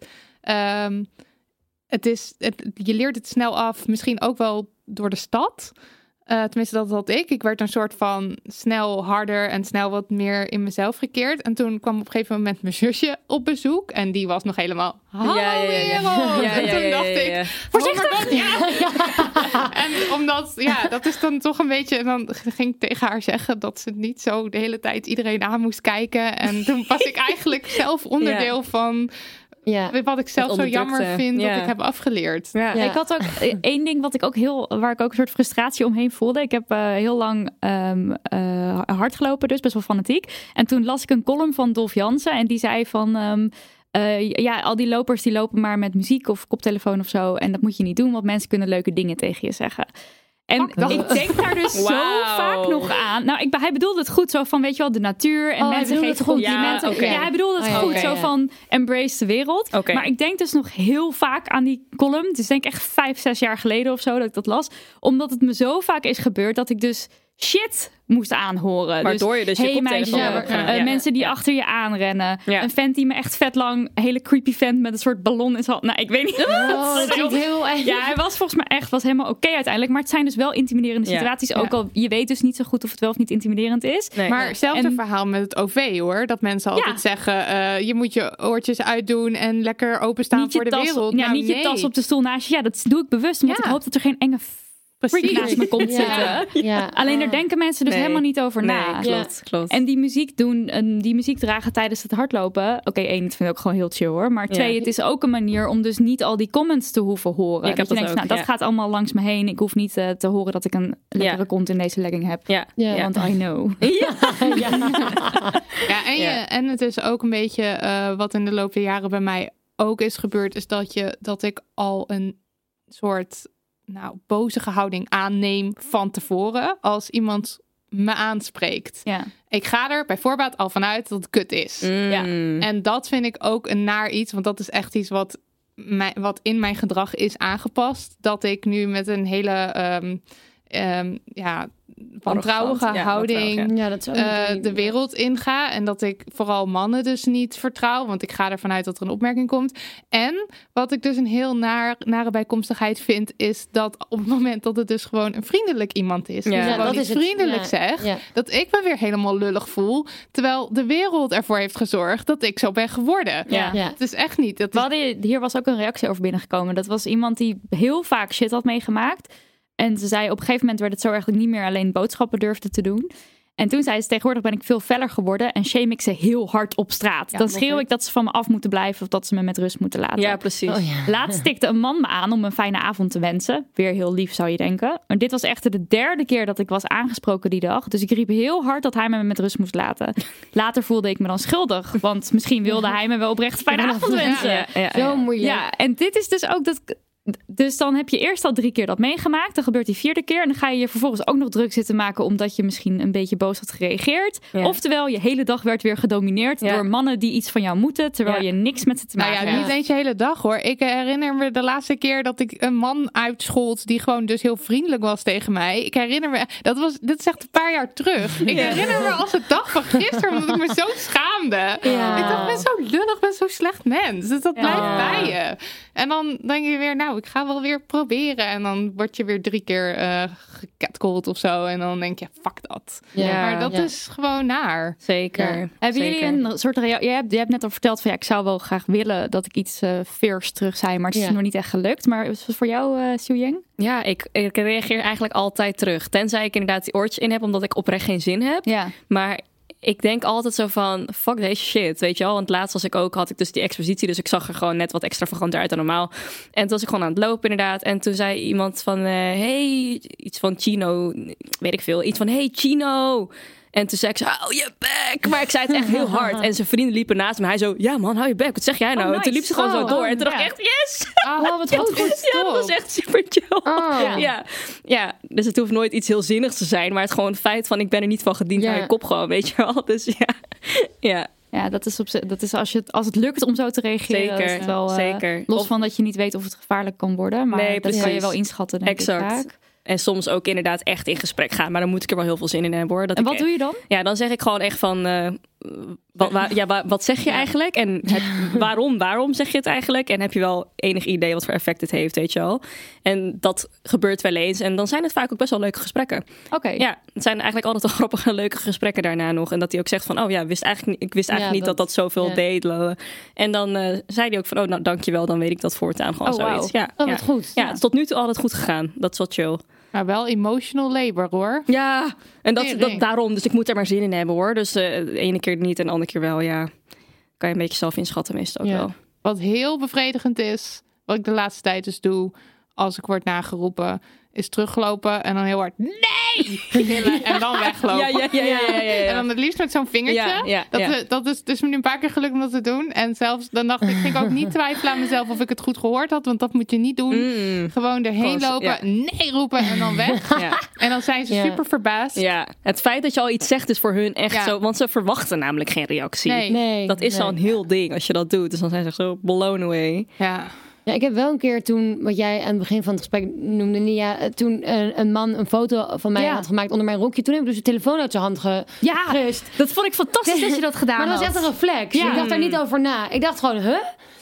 G: je leert het snel af, misschien ook wel door de stad. Tenminste, dat had ik. Ik werd een soort van snel harder en snel wat meer in mezelf gekeerd. En toen kwam op een gegeven moment mijn zusje op bezoek. En die was nog helemaal... En toen dacht ik... Voorzichtig! En omdat... dat is dan toch een beetje... En dan ging ik tegen haar zeggen dat ze niet zo de hele tijd iedereen aan moest kijken. En toen was ik eigenlijk zelf onderdeel van... wat ik zelf zo jammer vind dat ik heb afgeleerd.
F: Ik had ook één ding waar ik ook een soort frustratie omheen voelde. Ik heb heel lang hard gelopen, dus best wel fanatiek. En toen las ik een column van Dolf Jansen en die zei van... al die lopers die lopen maar met muziek of koptelefoon of zo. En dat moet je niet doen, want mensen kunnen leuke dingen tegen je zeggen. En ik denk daar dus zo vaak nog aan. Nou, hij bedoelde het goed zo van, weet je wel, de natuur. En mensen geven complimenten. Ja, hij bedoelde het goed zo van, embrace de wereld. Okay. Maar ik denk dus nog heel vaak aan die column. Dus denk echt 5-6 jaar geleden of zo dat ik dat las. Omdat het me zo vaak is gebeurd dat ik dus shit moest aanhoren.
I: Waardoor je dus je koptelefoon
F: meisje,
I: hebt gedaan.
F: mensen die achter je aanrennen.
I: Ja.
F: Een vent die me echt vet lang, een hele creepy vent met een soort ballon in zijn hand. Nou, ik weet niet.
H: Dat klinkt heel eng.
F: Ja, hij was volgens mij was helemaal oké uiteindelijk. Maar het zijn dus wel intimiderende situaties. Ook al je weet dus niet zo goed of het wel of niet intimiderend is.
I: Nee.
G: Maar hetzelfde verhaal met het OV hoor. Dat mensen altijd zeggen, je moet je oortjes uitdoen en lekker openstaan voor de wereld.
F: Ja, niet je tas op de stoel naast je. Ja, dat doe ik bewust. Omdat ik hoop dat er geen enge freak naast me komt zitten.
H: Ja.
F: Alleen daar denken mensen dus helemaal niet over na.
I: Klopt.
F: En die muziek dragen tijdens het hardlopen. Oké, 1, dat vind ik ook gewoon heel chill hoor. Maar 2, het is ook een manier om dus niet al die comments te hoeven horen.
I: Ik heb
F: dat je
I: dat
F: denkt,
I: ook,
F: dat gaat allemaal langs me heen. Ik hoef niet te horen dat ik een lekkere kont in deze legging heb. Want I know.
G: En het is ook een beetje wat in de loop der jaren bij mij ook is gebeurd. Is dat ik al een soort bozige houding aanneem van tevoren als iemand me aanspreekt.
F: Ja.
G: Ik ga er bijvoorbeeld al vanuit dat het kut is. Ja. En dat vind ik ook een naar iets, want dat is echt iets wat in mijn gedrag is aangepast. Dat ik nu met een hele wantrouwige houding de wereld inga. En dat ik vooral mannen dus niet vertrouw. Want ik ga ervan uit dat er een opmerking komt. En wat ik dus een heel nare bijkomstigheid vind, is dat op het moment dat het dus gewoon een vriendelijk iemand is. Die gewoon iets vriendelijk zegt. Ja. Dat ik me weer helemaal lullig voel. Terwijl de wereld ervoor heeft gezorgd dat ik zo ben geworden. Ja. Ja. Het is echt niet.
F: Hier was ook een reactie over binnengekomen. Dat was iemand die heel vaak shit had meegemaakt. En ze zei, op een gegeven moment werd het zo erg dat ik niet meer alleen boodschappen durfde te doen. En toen zei ze, tegenwoordig ben ik veel feller geworden en shame ik ze heel hard op straat. Dan schreeuw ik dat ze van me af moeten blijven of dat ze me met rust moeten laten.
I: Ja, precies.
F: Laatst tikte een man me aan om een fijne avond te wensen. Weer heel lief, zou je denken. Maar dit was echt de 3e keer dat ik was aangesproken die dag. Dus ik riep heel hard dat hij me met rust moest laten. Later voelde ik me dan schuldig, want misschien wilde hij me wel oprecht een fijne avond wensen.
H: Zo moeilijk.
F: Ja, en dit is dus ook dat... Dus dan heb je eerst al 3 keer dat meegemaakt. Dan gebeurt die 4e keer. En dan ga je vervolgens ook nog druk zitten maken omdat je misschien een beetje boos had gereageerd. Ja. Oftewel, je hele dag werd weer gedomineerd door mannen die iets van jou moeten. Terwijl je niks met ze te maken hebt.
G: Niet eens je hele dag hoor. Ik herinner me de laatste keer dat ik een man uitschold die gewoon dus heel vriendelijk was tegen mij. Ik herinner me, dit is echt een paar jaar terug. Ik herinner me als de dag van gisteren omdat ik me zo schaamde. Ja. Ik dacht, ik ben zo lullig, ik ben zo'n slecht mens. Dus dat blijft bij je. En dan denk je weer, ik ga wel weer proberen. En dan word je weer 3 keer gecatcalled of zo. En dan denk je, fuck dat. Ja, maar dat is gewoon naar.
I: Zeker. Ja.
F: Hebben jullie een soort reactie? Je hebt net al verteld van ik zou wel graag willen dat ik iets fierce terug zei. Maar het is nog niet echt gelukt. Maar is het voor jou, Xiuying?
I: Ja, ik reageer eigenlijk altijd terug. Tenzij ik inderdaad die oortjes in heb, omdat ik oprecht geen zin heb. Ja. Maar ik denk altijd zo van, fuck deze shit, weet je wel. Want laatst had ik dus die expositie, dus ik zag er gewoon net wat extravaganter uit dan normaal. En toen was ik gewoon aan het lopen inderdaad. En toen zei iemand van, hey, iets van Chino, weet ik veel. Iets van, hey Chino. En toen zei ik zo, hou je bek. Maar ik zei het echt heel hard. En zijn vrienden liepen naast me. Hij zo, ja man, hou je bek. Wat zeg jij nou?
F: Nice.
I: En toen liep ze gewoon zo door. En toen dacht ik echt, yes.
F: Wat goed.
I: Ja, dat was echt super chill. Ja, dus het hoeft nooit iets heel zinnigs te zijn. Maar het gewoon het feit van, ik ben er niet van gediend aan je kop gewoon, weet je wel. Dus ja.
F: Ja, dat is als het lukt om zo te reageren.
I: Zeker,
F: is het wel,
I: zeker.
F: Los van dat je niet weet of het gevaarlijk kan worden. Maar dat kan je wel inschatten, denk ik vaak.
I: En soms ook inderdaad echt in gesprek gaan. Maar dan moet ik er wel heel veel zin in hebben hoor.
F: En wat doe je dan?
I: Ja, dan zeg ik gewoon echt van... wat zeg je eigenlijk? En waarom zeg je het eigenlijk? En heb je wel enig idee wat voor effect het heeft, weet je wel? En dat gebeurt wel eens. En dan zijn het vaak ook best wel leuke gesprekken.
F: Oké.
I: Ja, het zijn eigenlijk altijd wel grappige en leuke gesprekken daarna nog. En dat hij ook zegt van, ik wist eigenlijk niet dat zoveel deed. En dan zei hij ook van, nou dankjewel, dan weet ik dat voortaan gewoon zoiets.
F: Wow. Ja, wat goed.
I: Ja, het is tot nu toe altijd goed gegaan. Dat is wel chill.
G: Maar wel emotional labor, hoor.
I: Ja, en dat daarom. Dus ik moet er maar zin in hebben, hoor. Dus de ene keer niet en de andere keer wel, ja. Kan je een beetje zelf inschatten meestal ook wel.
G: Wat heel bevredigend is, wat ik de laatste tijd dus doe, als ik word nageroepen, is teruglopen en dan heel hard nee! En dan weglopen.
I: Ja.
G: En dan het liefst met zo'n vingertje. Dat is dus me nu een paar keer gelukt om dat te doen. En zelfs dan dacht ik, ging ook niet twijfelen aan mezelf of ik het goed gehoord had. Want dat moet je niet doen. Gewoon erheen lopen, nee roepen en dan weg. Ja. En dan zijn ze super verbaasd.
I: Ja, het feit dat je al iets zegt is voor hun echt zo. Want ze verwachten namelijk geen reactie.
G: Nee.
I: Dat is al een heel ding als je dat doet. Dus dan zijn ze zo blown away.
G: Ja.
H: Ja, ik heb wel een keer toen, wat jij aan het begin van het gesprek noemde, Nia, toen een man een foto van mij had gemaakt onder mijn rokje. Toen heb ik dus de telefoon uit zijn hand gegust.
F: Dat vond ik fantastisch dat je dat gedaan had.
H: Maar dat was echt een reflex.
F: Ja.
H: Ik dacht daar niet over na. Ik dacht gewoon,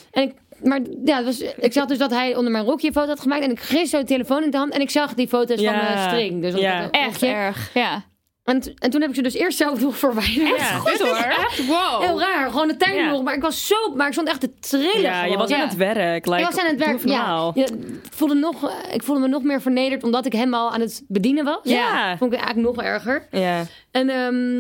H: ik zag dus dat hij onder mijn rokje een foto had gemaakt. En ik greep zo de telefoon in de hand. En ik zag die foto's van mijn string. Dus
F: echt erg. Ja.
H: En toen heb ik ze dus eerst zelf nog verwijderd.
F: Echt goed hoor.
G: Echt wow.
H: Heel raar. Gewoon de tijd nog. Maar ik stond echt te trillen.
I: Ja, je was aan het werk.
H: Ik was aan het werk. Ik voelde me nog meer vernederd. Omdat ik hem al aan het bedienen was.
I: Ja.
H: Vond ik eigenlijk nog erger.
I: Ja.
H: En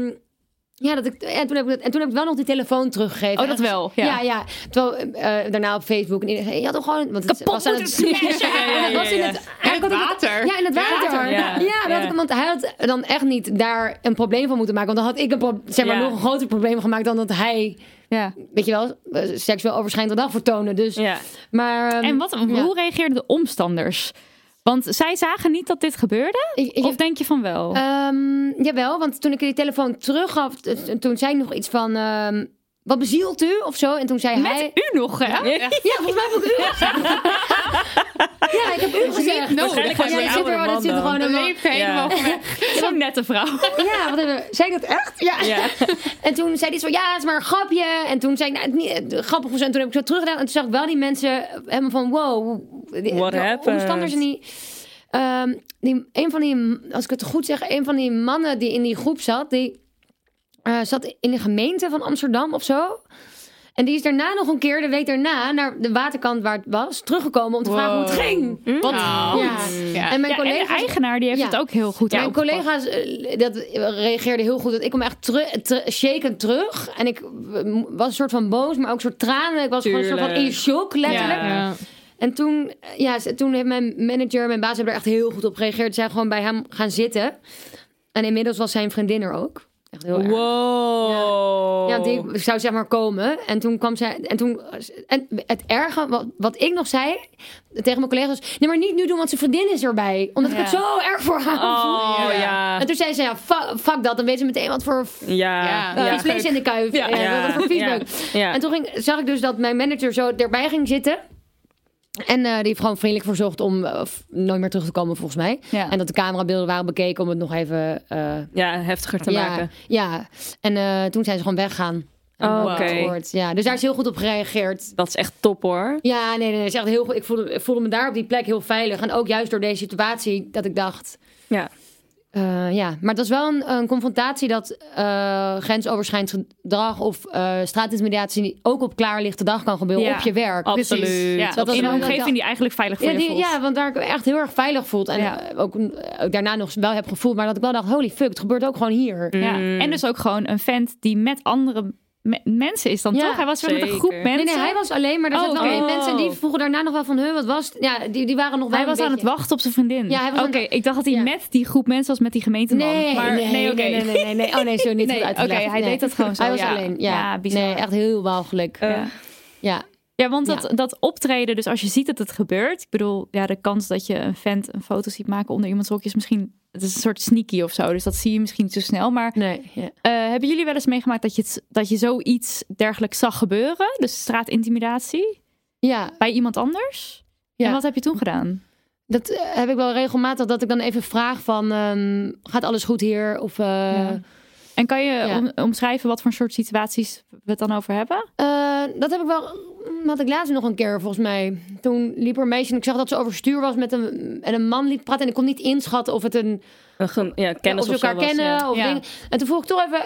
H: toen heb ik wel nog die telefoon teruggegeven.
F: Oh, dat wel?
H: Ja. Terwijl daarna op Facebook en iedereen, je had toch gewoon... Want het was aan het
F: smashen.
G: In het water.
H: Ja, in het water. Want hij had dan echt niet daar een probleem van moeten maken. Want dan had ik nog een groter probleem gemaakt dan dat hij...
F: Ja.
H: Weet je wel, seksueel overschrijdend gedrag vertonen. Dus, maar,
F: en hoe reageerden de omstanders? Want zij zagen niet dat dit gebeurde? Of denk je van wel?
H: Jawel, want toen ik die telefoon teruggaf, toen zei ik nog iets van... wat bezielt u? Of zo. En toen zei hij...
F: Met u nog, hè?
H: Ja, volgens mij heb ik u gezegd. Ja, ik heb u gezegd.
I: Waarschijnlijk was het oude man
H: zit gewoon
G: helemaal
F: Zo'n nette vrouw.
H: Ja, zei ik dat echt? Ja. En toen zei hij zo, het is maar een grapje. En toen zei ik, het niet grappig was. En toen heb ik zo teruggedaan. En toen zag ik wel die mensen helemaal van, wow.
I: What happened?
H: Omstanders en een van die, als ik het goed zeg, een van die mannen die in die groep zat, die zat in de gemeente van Amsterdam of zo. En die is daarna nog een keer, de week daarna, naar de waterkant waar het was, teruggekomen om te vragen hoe het ging.
F: Wat
H: En mijn collega's,
F: en de eigenaar die heeft het ook heel goed
H: mijn collega's dat reageerden heel goed. Dat ik kwam echt shaken terug. En ik was een soort van boos, maar ook een soort tranen. Ik was gewoon een soort van in shock, letterlijk.
G: Ja.
H: En toen heeft mijn manager, mijn baas hebben er echt heel goed op gereageerd. Ze zijn gewoon bij hem gaan zitten. En inmiddels was zijn vriendin er ook. Echt heel erg.
I: Wow.
H: Ja, die zou zeg maar komen. En toen kwam zij... En het erge, wat ik nog zei tegen mijn collega's... Nee, maar niet nu doen, want zijn vriendin is erbij. Omdat ik het zo erg voor haar voel.
I: Ja.
H: En toen zei ze, fuck dat. Dan weten ze meteen wat voor... vlees in de kuif. Wat voor viesbeuk.
I: Ja.
H: En toen zag ik dus dat mijn manager zo erbij ging zitten... En die heeft gewoon vriendelijk verzocht om nooit meer terug te komen, volgens mij. Ja. En dat de camerabeelden waren bekeken om het nog even...
I: heftiger te maken.
H: Ja, en toen zijn ze gewoon weggaan.
I: Oké.
H: Ja, dus daar is heel goed op gereageerd.
I: Dat is echt top, hoor.
H: Ja, nee, is echt heel goed. Ik voelde me daar op die plek heel veilig. En ook juist door deze situatie dat ik dacht... maar het was wel een confrontatie dat grensoverschrijdend gedrag of straatintimidatie ook op klaarlichte dag kan gebeuren op je werk.
F: Absoluut.
H: Precies.
F: Ja, in een omgeving die eigenlijk veilig voor je voelt.
H: Ja, want daar ik me echt heel erg veilig voelt. En ook daarna nog wel heb gevoeld, maar dat ik wel dacht, holy fuck, het gebeurt ook gewoon hier.
F: Ja. En dus ook gewoon een vent die met andere mensen is dan toch? Hij was met een groep mensen.
H: Nee, hij was alleen, maar er zaten wel mensen en die vroegen daarna nog wel van, wat was het? Ja, die waren nog wel.
F: Hij was aan het wachten op zijn vriendin.
H: Ja, hij was
F: ik dacht dat hij met die groep mensen was, met die gemeenteman.
H: Nee. Oh nee, zo niet uitgelegd.
F: Oké, hij deed dat gewoon zo.
H: Hij was alleen. Ja, bizar. Nee, echt heel walgelijk.
F: Ja, want dat optreden, dus als je ziet dat het gebeurt... Ik bedoel, de kans dat je een vent een foto ziet maken onder iemands rokje is misschien... Het is een soort sneaky of zo, dus dat zie je misschien niet zo snel. Maar hebben jullie wel eens meegemaakt dat je zoiets dergelijks zag gebeuren? Dus straatintimidatie?
H: Ja.
F: Bij iemand anders? Ja. En wat heb je toen gedaan?
H: Dat heb ik wel regelmatig, dat ik dan even vraag van... gaat alles goed hier? Of...
F: En kan je omschrijven wat voor soort situaties we het dan over hebben?
H: Dat heb ik wel... Had ik laatst nog een keer, volgens mij. Toen liep er een meisje en ik zag dat ze overstuur was met een man liep praten. En ik kon niet inschatten of het
I: kennis
H: of ze elkaar kennen.
I: Was,
H: of dingen. En toen vroeg ik toch even...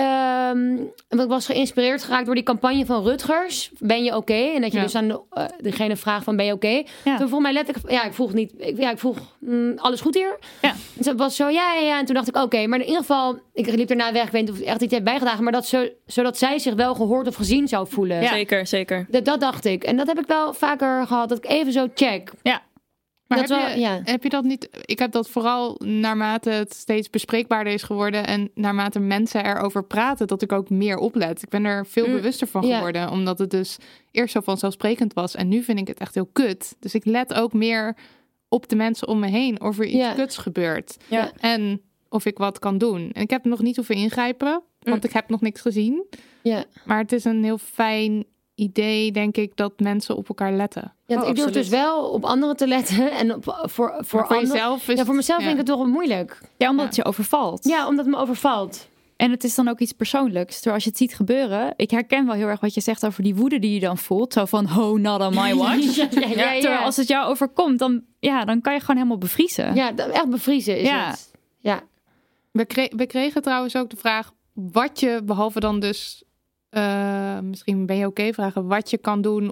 H: want ik was geïnspireerd geraakt door die campagne van Rutgers. Ben je oké? En dat je dus aan degene vraagt van ben je oké? Toen vroeg mij letterlijk... ik vroeg niet... Ik vroeg, alles goed hier? Ja. En ze was zo, ja. En toen dacht ik, oké. Maar in ieder geval, ik liep daarna weg. Ik weet niet of het echt iets heeft bijgedragen. Maar zodat zij zich wel gehoord of gezien zou voelen.
I: Ja. Zeker.
H: Dat dacht ik. En dat heb ik wel vaker gehad. Dat ik even zo check.
F: Ja.
G: Maar heb je dat niet... Ik heb dat vooral naarmate het steeds bespreekbaarder is geworden... en naarmate mensen erover praten, dat ik ook meer oplet. Ik ben er veel bewuster van geworden. Omdat het dus eerst zo vanzelfsprekend was. En nu vind ik het echt heel kut. Dus ik let ook meer op de mensen om me heen... of er iets kuts gebeurt. Ja. En of ik wat kan doen. En ik heb nog niet hoeven ingrijpen... want ik heb nog niks gezien. Ja. Maar het is een heel fijn idee, denk ik, dat mensen op elkaar letten.
H: Ja, ik durf dus wel op anderen te letten. En voor
G: jezelf is...
H: Ja, voor mezelf vind ik het toch wel moeilijk.
F: Ja, omdat het je overvalt.
H: Ja, omdat het me overvalt.
F: En het is dan ook iets persoonlijks. Terwijl als je het ziet gebeuren... Ik herken wel heel erg wat je zegt over die woede die je dan voelt. Zo van, oh, not on my watch. Ja. Terwijl als het jou overkomt, dan kan je gewoon helemaal bevriezen.
H: Ja, echt bevriezen is het. Ja.
G: We kregen trouwens ook de vraag... wat je, behalve dan dus... misschien ben je oké vragen... wat je kan doen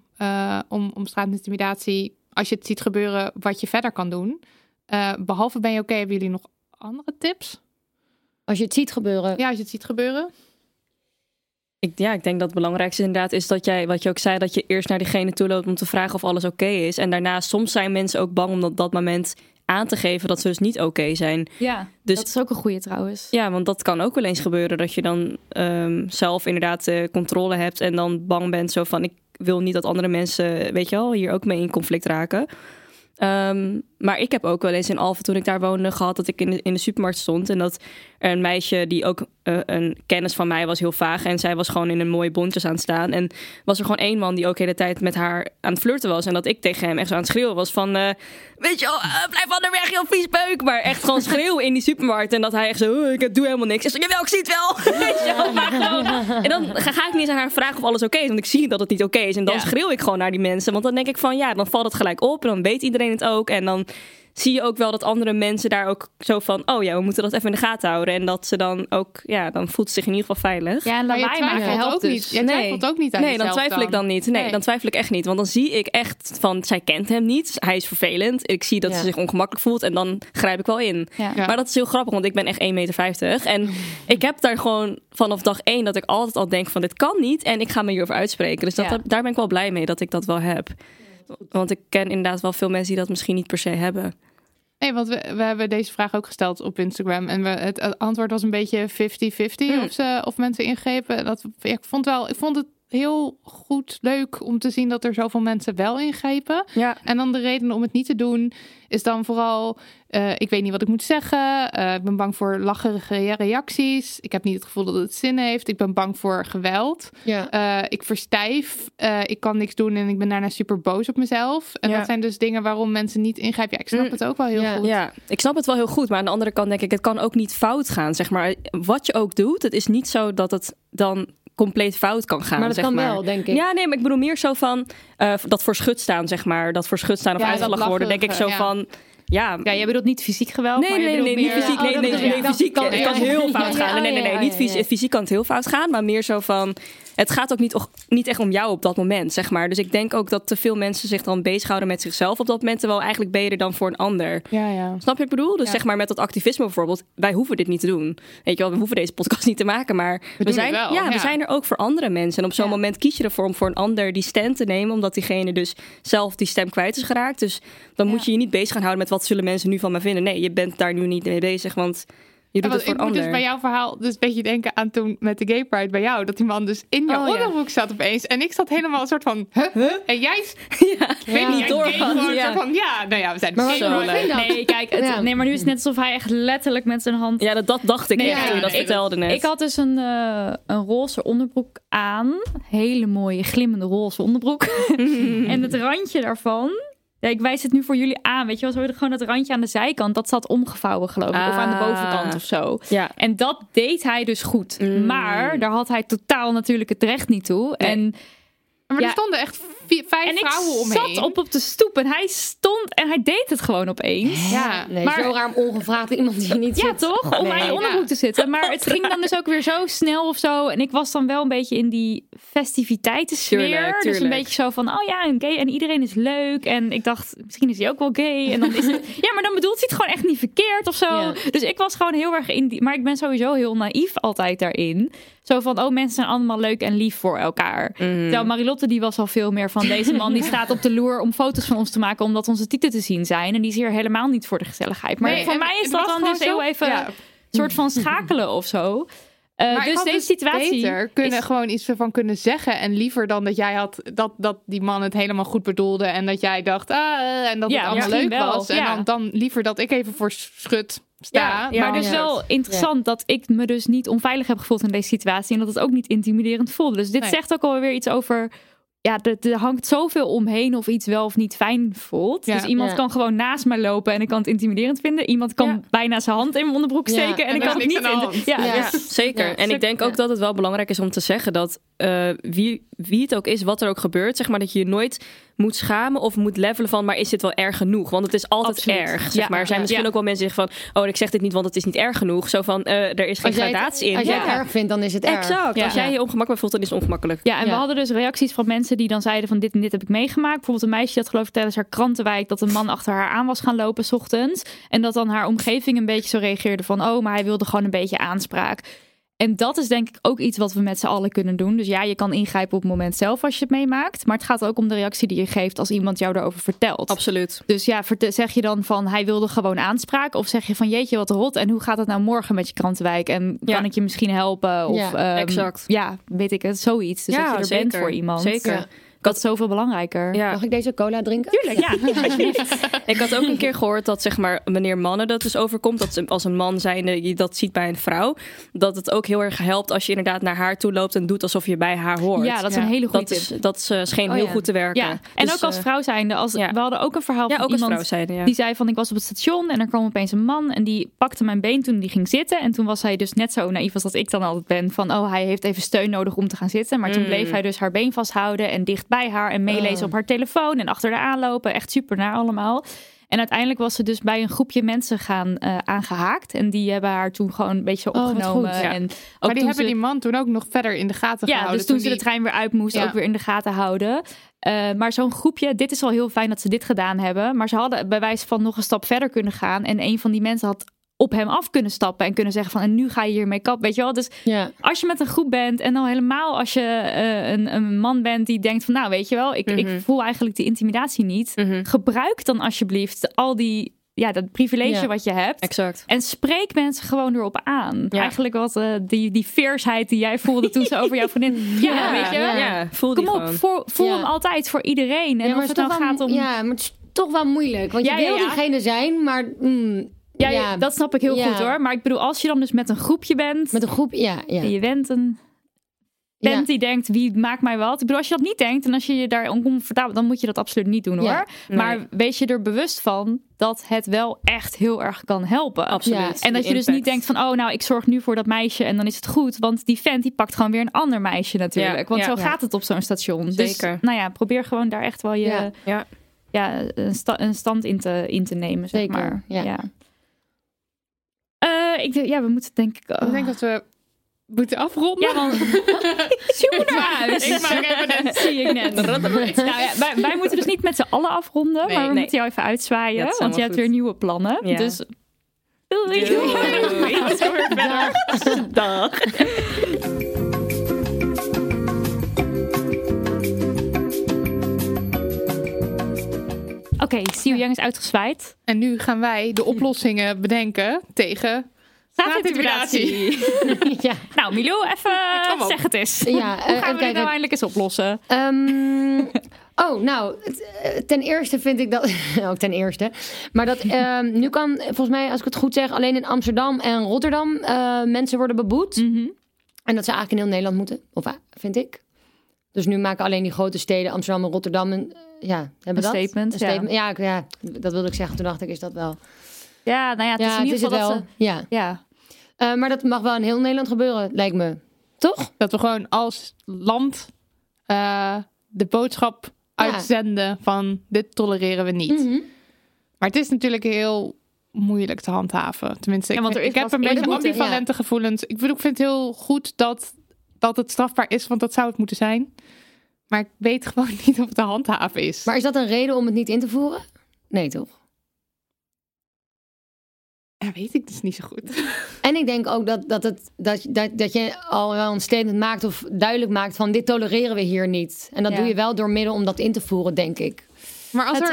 G: om straatintimidatie... als je het ziet gebeuren, wat je verder kan doen. Behalve ben je oké, hebben jullie nog andere tips?
H: Als je het ziet gebeuren.
G: Ja, als je het ziet gebeuren.
I: Ik denk dat het belangrijkste inderdaad is dat jij, wat je ook zei, dat je eerst naar diegene toe loopt om te vragen of alles oké is. En daarna, soms zijn mensen ook bang om op dat moment aan te geven dat ze dus niet oké zijn.
F: Ja, dus, dat is ook een goeie trouwens.
I: Ja, want dat kan ook wel eens gebeuren dat je dan zelf inderdaad controle hebt en dan bang bent zo van ik wil niet dat andere mensen, weet je wel, hier ook mee in conflict raken. Maar ik heb ook wel eens in Alphen, toen ik daar woonde, gehad dat ik in de supermarkt stond. En dat er een meisje die ook een kennis van mij was heel vaag. En zij was gewoon in een mooie bontjes aan het staan. En was er gewoon één man die ook de hele tijd met haar aan het flirten was. En dat ik tegen hem echt zo aan het schreeuwen was van... weet je wel, blijf van de weg, joh, vies peuk. Maar echt gewoon schreeuwen in die supermarkt. En dat hij echt zo, ik doe helemaal niks. Ik zei, jawel, ik zie het wel. Weet je wel, maar gewoon... En dan ga ik niet eens aan haar vragen of alles oké is. Want ik zie dat het niet oké is. En dan schreeuw ik gewoon naar die mensen. Want dan denk ik van, dan valt het gelijk op. En dan weet iedereen het ook. En dan zie je ook wel dat andere mensen daar ook zo van... we moeten dat even in de gaten houden. En dat ze dan ook... dan voelt ze zich in ieder geval veilig.
F: Ja, en lawaai maken helpt dus.
G: Niet. Jij twijfelt ook niet aan jezelf.
I: Nee, dan twijfel ik dan niet. Nee, dan twijfel ik echt niet. Want dan zie ik echt van... Zij kent hem niet. Hij is vervelend. Ik zie dat ze zich ongemakkelijk voelt. En dan grijp ik wel in. Ja. Maar dat is heel grappig, want ik ben echt 1,50 meter. En ik heb daar gewoon vanaf dag 1... dat ik altijd al denk van... dit kan niet. En ik ga me hierover uitspreken. Dus daar ben ik wel blij mee dat ik dat wel heb. Want ik ken inderdaad wel veel mensen die dat misschien niet per se hebben.
G: Nee, want we hebben deze vraag ook gesteld op Instagram. En het antwoord was een beetje 50-50 of mensen ingrepen. Ik vond het heel goed, leuk om te zien dat er zoveel mensen wel ingrepen. Ja. En dan de reden om het niet te doen is dan vooral... ik weet niet wat ik moet zeggen. Ik ben bang voor lacherige reacties. Ik heb niet het gevoel dat het zin heeft. Ik ben bang voor geweld. Ja. Ik verstijf. Ik kan niks doen en ik ben daarna super boos op mezelf. En dat zijn dus dingen waarom mensen niet ingrijpen. Ja, ik snap het ook wel heel goed.
I: Ja, ik snap het wel heel goed. Maar aan de andere kant denk ik, het kan ook niet fout gaan. Zeg maar, wat je ook doet, het is niet zo dat het dan compleet fout kan gaan.
H: Maar dat kan wel, denk ik.
I: Ja, nee, maar ik bedoel meer zo van... dat voor schut staan, zeg maar. Dat voor schut staan of uitgelachen worden. Denk ik zo van... Ja,
F: jij bedoelt niet fysiek geweld?
I: Nee, niet fysiek. Nee, fysiek. Het kan heel fout gaan. Nee, niet fysiek kan het heel fout gaan. Maar meer zo van... Het gaat ook niet echt om jou op dat moment, zeg maar. Dus ik denk ook dat te veel mensen zich dan bezighouden met zichzelf op dat moment. Terwijl eigenlijk ben je er dan voor een ander. Ja. Snap je wat ik bedoel? Dus zeg maar met dat activisme bijvoorbeeld. Wij hoeven dit niet te doen. Weet je wel, we hoeven deze podcast niet te maken. Maar we zijn er ook voor andere mensen. En op zo'n moment kies je ervoor om voor een ander die stand te nemen. Omdat diegene dus zelf die stem kwijt is geraakt. Dus dan moet je je niet bezig gaan houden met wat zullen mensen nu van me vinden. Nee, je bent daar nu niet mee bezig, want... Je doet het voor
G: ik moet dus bij jouw verhaal dus een beetje denken aan toen met de Gay Pride bij jou. Dat die man dus in jouw onderbroek zat opeens. En ik zat helemaal een soort van... En jij... weet niet door. We zijn
F: maar zo leuk. Nee, kijk. Nee, maar nu is het net alsof hij echt letterlijk met zijn hand...
I: Ja, dat dacht ik echt toen je dat vertelde net.
F: Ik had dus een roze onderbroek aan. Hele mooie, glimmende roze onderbroek. En het randje daarvan... Ja, ik wijs het nu voor jullie aan. Weet je wel, zo gewoon dat randje aan de zijkant. Dat zat omgevouwen, geloof ik. Of aan de bovenkant of zo. Ja. En dat deed hij dus goed. Maar daar had hij totaal natuurlijk het recht niet toe. Nee.
G: Maar er stonden echt 5 vrouwen omheen.
F: Ik zat op de stoep en hij stond en hij deed het gewoon opeens.
H: Ja, maar zo raar om ongevraagd iemand die niet zit.
F: Ja, toch? Om aan je onderbroek te zitten. Maar het ging dan dus ook weer zo snel of zo. En ik was dan wel een beetje in die festiviteitensfeer. Tuurlijk. Dus een beetje zo van, een gay en iedereen is leuk. En ik dacht, misschien is hij ook wel gay. En dan is het... Ja, maar dan bedoelt hij het gewoon echt niet verkeerd of zo. Ja. Dus ik was gewoon heel erg in die... Maar ik ben sowieso heel naïef altijd daarin. Zo van, mensen zijn allemaal leuk en lief voor elkaar. Terwijl Marilotte, die was al veel meer van... Deze man die staat op de loer om foto's van ons te maken... omdat onze tieten te zien zijn. En die is hier helemaal niet voor de gezelligheid. Maar voor mij is dat dan dus heel even... een soort van schakelen of zo.
G: Maar
F: dus deze situatie
G: beter gewoon iets ervan kunnen zeggen. En liever dan dat jij had dat die man het helemaal goed bedoelde. En dat jij dacht, en dat het allemaal leuk was.
F: Ja.
G: En dan liever dat ik even voor schut sta.
F: Ja, maar dus wel interessant dat ik me dus niet onveilig heb gevoeld in deze situatie. En dat het ook niet intimiderend voelde. Dus dit zegt ook alweer iets over... Ja, er hangt zoveel omheen of iets wel of niet fijn voelt. Ja. Dus iemand kan gewoon naast me lopen en ik kan het intimiderend vinden. Iemand kan bijna zijn hand in mijn onderbroek steken en ik kan het niet.
I: Zeker. Ja. En ik denk ook dat het wel belangrijk is om te zeggen dat wie het ook is, wat er ook gebeurt, zeg maar dat je je nooit moet schamen of moet levelen van, maar is dit wel erg genoeg? Want het is altijd erg. Zeg maar. Er zijn misschien ook wel mensen die zeggen van, ik zeg dit niet, want het is niet erg genoeg. Zo van, er is geen gradatie in.
H: Als jij het erg vindt, dan is het erg.
I: Exact. Ja. Als jij je ongemakkelijk voelt, dan is het ongemakkelijk.
F: Ja, en we hadden dus reacties van mensen die dan zeiden van dit en dit heb ik meegemaakt. Bijvoorbeeld een meisje dat geloof ik tijdens haar krantenwijk dat een man achter haar aan was gaan lopen 's ochtends. En dat dan haar omgeving een beetje zo reageerde van, maar hij wilde gewoon een beetje aanspraak. En dat is denk ik ook iets wat we met z'n allen kunnen doen. Dus ja, je kan ingrijpen op het moment zelf als je het meemaakt. Maar het gaat ook om de reactie die je geeft als iemand jou daarover vertelt.
I: Absoluut.
F: Dus ja, zeg je dan van hij wilde gewoon aanspraak? Of zeg je van jeetje wat rot en hoe gaat het nou morgen met je krantenwijk? En kan ik je misschien helpen? Of,
I: exact.
F: Ja, weet ik het, zoiets. Dus dat je er bent voor iemand.
I: Zeker.
F: Ja. Dat is zoveel belangrijker.
H: Ja. Mag ik deze cola drinken?
F: Tuurlijk, ja. Alsjeblieft.
I: Ik had ook een keer gehoord dat zeg maar wanneer mannen dat dus overkomt, dat als een man zijnde je dat ziet bij een vrouw, dat het ook heel erg helpt als je inderdaad naar haar toe loopt en doet alsof je bij haar hoort.
F: Ja, dat is een hele goede tip.
I: Dat scheen heel goed te werken.
F: Ja. En dus, ook als vrouw zijnde. We hadden ook een verhaal van iemand die zei van ik was op het station en er kwam opeens een man en die pakte mijn been toen die ging zitten. En toen was hij dus net zo naïef als dat ik dan altijd ben van hij heeft even steun nodig om te gaan zitten. Maar toen bleef hij dus haar been vasthouden en dicht bij haar en meelezen op haar telefoon en achter haar aanlopen. Echt super naar allemaal. En uiteindelijk was ze dus bij een groepje mensen aangehaakt. En die hebben haar toen gewoon een beetje opgenomen.
G: Goed, ja.
F: En
G: maar die hebben die man toen ook nog verder in de gaten gehouden.
F: Ja, dus toen ze de trein weer uit moest, ook weer in de gaten houden. Maar zo'n groepje, dit is al heel fijn dat ze dit gedaan hebben. Maar ze hadden bij wijze van nog een stap verder kunnen gaan. En een van die mensen had op hem af kunnen stappen en kunnen zeggen van en nu ga je hiermee kappen, weet je wel. Dus als je met een groep bent en dan helemaal als je een man bent die denkt van nou weet je wel, ik voel eigenlijk die intimidatie niet. Gebruik dan alsjeblieft al die dat privilege wat je hebt.
I: Exact.
F: En spreek mensen gewoon erop aan. Ja. Eigenlijk wat die fierceheid die jij voelde toen ze over jouw vriendin. Weet je?
I: Ja, voel die
F: kom op, voel hem altijd voor iedereen. En
H: maar
F: of het nou gaat om.
H: Ja, maar het is toch wel moeilijk. Want je wil diegene zijn, maar.
F: Ja, dat snap ik heel goed hoor. Maar ik bedoel, als je dan dus met een groepje bent.
H: Met een groep,
F: en je bent een vent die denkt, wie maakt mij wat? Ik bedoel, als je dat niet denkt en als je je daar oncomfortabel, dan moet je dat absoluut niet doen hoor. Ja, nee. Maar wees je er bewust van dat het wel echt heel erg kan helpen.
I: Absoluut.
F: Ja, en dat je dus niet denkt van, ik zorg nu voor dat meisje en dan is het goed. Want die vent die pakt gewoon weer een ander meisje natuurlijk. Ja, want zo gaat het op zo'n station.
I: Zeker.
F: Dus probeer gewoon daar echt wel een stand in te nemen, zeg maar. Ja. We moeten denk ik...
G: Ik denk dat we moeten afronden.
F: Ja, want... Zoek naar huis.
G: Ik maak even net.
F: Zie ik net. Wij moeten dus niet met z'n allen afronden. Maar we moeten jou even uitzwaaien. Ja, want je hebt weer nieuwe plannen. Ja. Dus... Doei.
G: Let's go weer verder.
I: Dag.
F: Oké, See You Young is uitgezwaaid.
G: En nu gaan wij de oplossingen bedenken tegen straatintimidatie.
F: Ja. Nou, Milou, even zeg het eens.
H: Ja,
F: hoe gaan we dit nou eindelijk eens oplossen?
H: Ten eerste vind ik dat... ook ten eerste. Maar dat nu kan, volgens mij, als ik het goed zeg, alleen in Amsterdam en Rotterdam mensen worden beboet. Mm-hmm. En dat ze eigenlijk in heel Nederland moeten. Of vind ik. Dus nu maken alleen die grote steden, Amsterdam en Rotterdam, hebben
F: een statement.
H: Een statement. Ja, dat wilde ik zeggen. Toen dacht ik, is dat wel...
F: Ja, nou ja, het is in ieder geval dat ze...
H: Ja. Maar dat mag wel in heel Nederland gebeuren, lijkt me. Toch?
G: Dat we gewoon als land de boodschap uitzenden van dit tolereren we niet. Mm-hmm. Maar het is natuurlijk heel moeilijk te handhaven. Tenminste, ik heb een beetje ambivalente gevoelens. Ik vind het heel goed dat het strafbaar is, want dat zou het moeten zijn. Maar ik weet gewoon niet of het te handhaven is.
H: Maar is dat een reden om het niet in te voeren? Nee, toch?
G: Ja, weet ik dus niet zo goed.
H: En ik denk ook dat je al wel een statement maakt of duidelijk maakt van dit tolereren we hier niet. En dat doe je wel door middel om dat in te voeren, denk ik.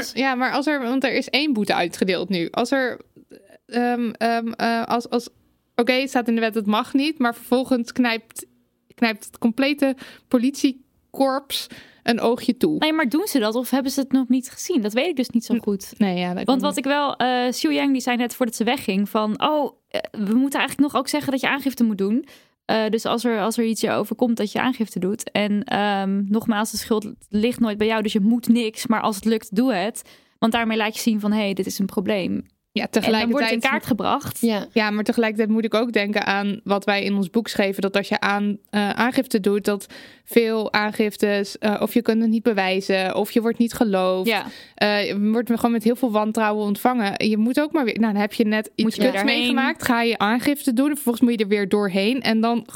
G: Want er is 1 boete uitgedeeld nu. Als er oké, het staat in de wet, het mag niet. Maar vervolgens knijpt het complete politiekorps een oogje toe.
F: Nee, maar doen ze dat of hebben ze het nog niet gezien? Dat weet ik dus niet zo goed.
G: Nee, ja,
F: want wat ik wel... Xiu Yang die zei net voordat ze wegging van... we moeten eigenlijk nog ook zeggen dat je aangifte moet doen. Dus als er iets je overkomt dat je aangifte doet. En nogmaals, de schuld ligt nooit bij jou. Dus je moet niks. Maar als het lukt, doe het. Want daarmee laat je zien van... dit is een probleem.
G: Ja, tegelijkertijd
F: en dan wordt het in kaart gebracht.
G: Ja, maar tegelijkertijd moet ik ook denken aan wat wij in ons boek schreven. Dat als je aangifte doet, dat veel aangiftes... of je kunt het niet bewijzen, of je wordt niet geloofd. Ja. Je wordt gewoon met heel veel wantrouwen ontvangen. Je moet ook maar weer... Nou, dan heb je net iets meegemaakt. Ga je aangifte doen, en vervolgens moet je er weer doorheen. En dan...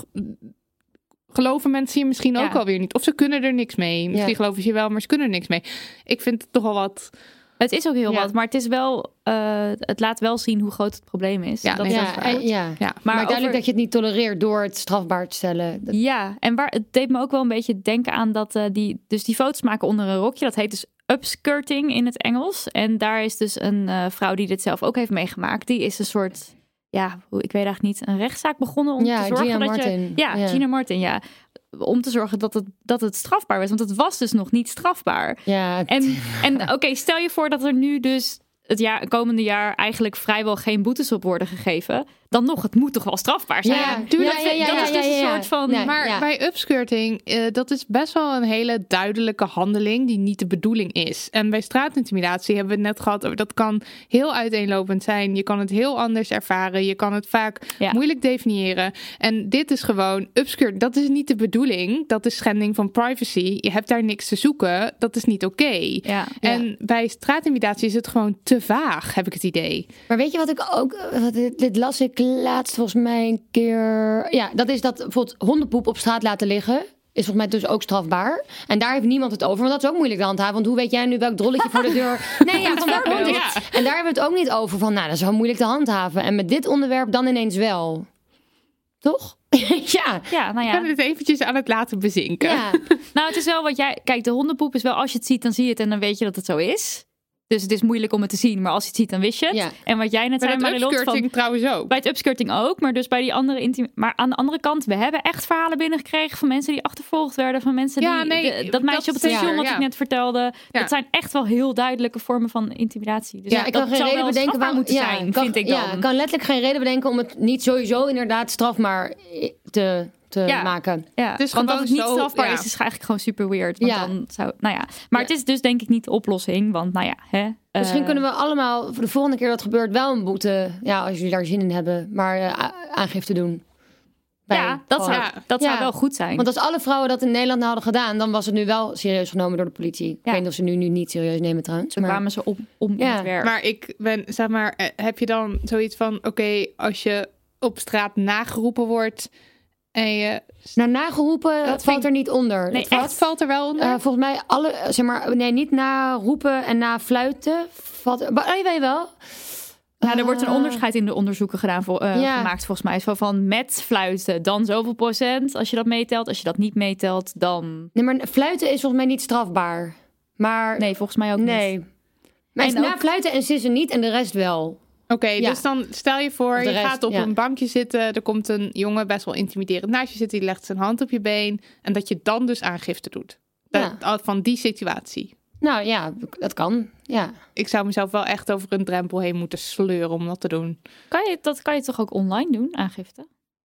G: geloven mensen je misschien ook alweer niet. Of ze kunnen er niks mee. Misschien geloven ze je wel, maar ze kunnen er niks mee. Ik vind het toch wel wat...
F: Het is ook heel wat, maar het is wel... het laat wel zien hoe groot het probleem is.
H: Maar duidelijk dat je het niet tolereert door het strafbaar te stellen.
F: Ja, en het deed me ook wel een beetje denken aan dat die foto's maken onder een rokje. Dat heet dus upskirting in het Engels. En daar is dus een vrouw die dit zelf ook heeft meegemaakt. Die is een soort... ik weet eigenlijk niet, een rechtszaak begonnen om te zorgen
H: Gina Martin.
F: Gina Martin, om te zorgen dat het strafbaar was. Want het was dus nog niet strafbaar.
H: Ja.
F: En oké, stel je voor dat er nu dus het komende jaar eigenlijk vrijwel geen boetes op worden gegeven. Dan nog, het moet toch wel strafbaar zijn?
G: Ja, dat is dus een soort van... Maar bij upskirting, dat is best wel een hele duidelijke handeling die niet de bedoeling is. En bij straatintimidatie hebben we het net gehad over, dat kan heel uiteenlopend zijn. Je kan het heel anders ervaren. Je kan het vaak moeilijk definiëren. En dit is gewoon upskirting. Dat is niet de bedoeling. Dat is schending van privacy. Je hebt daar niks te zoeken. Dat is niet oké. En bij straatintimidatie is het gewoon te vaag, heb ik het idee.
H: Maar weet je wat ik ook... Dit las ik laatst volgens mij een keer... Ja, dat is dat bijvoorbeeld hondenpoep op straat laten liggen... is volgens mij dus ook strafbaar. En daar heeft niemand het over, want dat is ook moeilijk te handhaven. Want hoe weet jij nu welk drolletje voor de deur... Nee, van waar komt het? En daar hebben we het ook niet over van... dat is wel moeilijk te handhaven. En met dit onderwerp dan ineens wel. Toch?
G: Ja, ik ben het eventjes aan het laten bezinken.
F: Ja. Nou, het is wel wat jij... Kijk, de hondenpoep is wel... Als je het ziet, dan zie je het en dan weet je dat het zo is. Dus het is moeilijk om het te zien, maar als je het ziet, dan wist je het. Ja. En wat jij net zei,
G: bij het upskirting trouwens ook.
F: Bij het upskirting ook, maar dus bij die andere Maar aan de andere kant, we hebben echt verhalen binnengekregen van mensen die achtervolgd werden, van mensen die... Dat meisje op het station, wat ik net vertelde. Ja. Dat zijn echt wel heel duidelijke vormen van intimidatie. Dus
H: ik kan geen reden bedenken
F: waar moeten zijn, vind ik dan.
H: Ja, ik kan letterlijk geen reden bedenken om het niet sowieso inderdaad strafbaar te maken.
F: Ja, dus want dat het niet strafbaar is eigenlijk gewoon super weird. Want dan zou, maar het is dus denk ik niet de oplossing. Want
H: misschien kunnen we allemaal voor de volgende keer dat gebeurt wel een boete, als jullie daar zin in hebben, maar aangifte doen.
F: Dat zou wel goed zijn.
H: Want als alle vrouwen dat in Nederland hadden gedaan, dan was het nu wel serieus genomen door de politie. Ik weet niet of ze nu niet serieus nemen trouwens.
F: Toen kwamen ze om in het werk.
G: Maar ik ben, heb je dan zoiets van, oké, als je op straat nageroepen wordt... En je...
H: nageroepen, dat valt er niet onder.
G: Nee, wat valt er wel onder?
H: Volgens mij niet na roepen en na fluiten. Weet je wel?
F: Er wordt een onderscheid in de onderzoeken gedaan gemaakt volgens mij. Zo van met fluiten dan zoveel procent. Als je dat meetelt. Als je dat niet meetelt, dan...
H: Nee, maar fluiten is volgens mij niet strafbaar. Maar...
F: Nee, volgens mij ook niet.
H: Maar na fluiten en sissen niet en de rest wel.
G: Oké, dus dan stel je voor, je gaat op een bankje zitten. Er komt een jongen best wel intimiderend naast je zitten. Die legt zijn hand op je been. En dat je dan dus aangifte doet. Van die situatie.
H: Nou ja, dat kan. Ja.
G: Ik zou mezelf wel echt over een drempel heen moeten sleuren om dat te doen.
F: Dat kan je toch ook online doen, aangifte?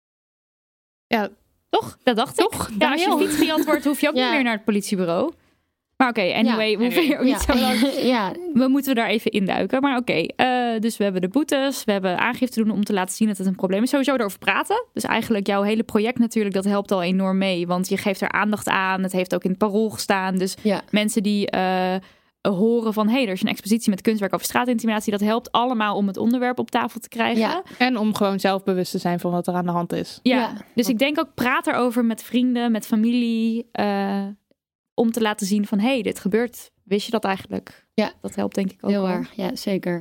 G: Ja.
F: Toch? Dat dacht ik. Ja, als je fietsgejat wordt, hoef je ook niet meer naar het politiebureau. Maar oké, anyway, we hoeven hier ook niet zo lang. We moeten daar even induiken. Maar oké, dus we hebben de boetes. We hebben aangifte doen om te laten zien dat het een probleem is. Sowieso erover praten. Dus eigenlijk jouw hele project natuurlijk, dat helpt al enorm mee. Want je geeft er aandacht aan. Het heeft ook in het Parool gestaan. Dus mensen die horen van... er is een expositie met kunstwerk over straatintimidatie. Dat helpt allemaal om het onderwerp op tafel te krijgen.
G: Ja. En om gewoon zelfbewust te zijn van wat er aan de hand is.
F: Ja. Dus ik denk ook praat erover met vrienden, met familie... om te laten zien van, dit gebeurt. Wist je dat eigenlijk?
H: Ja.
F: Dat helpt denk ik ook
H: heel erg. Ja, zeker.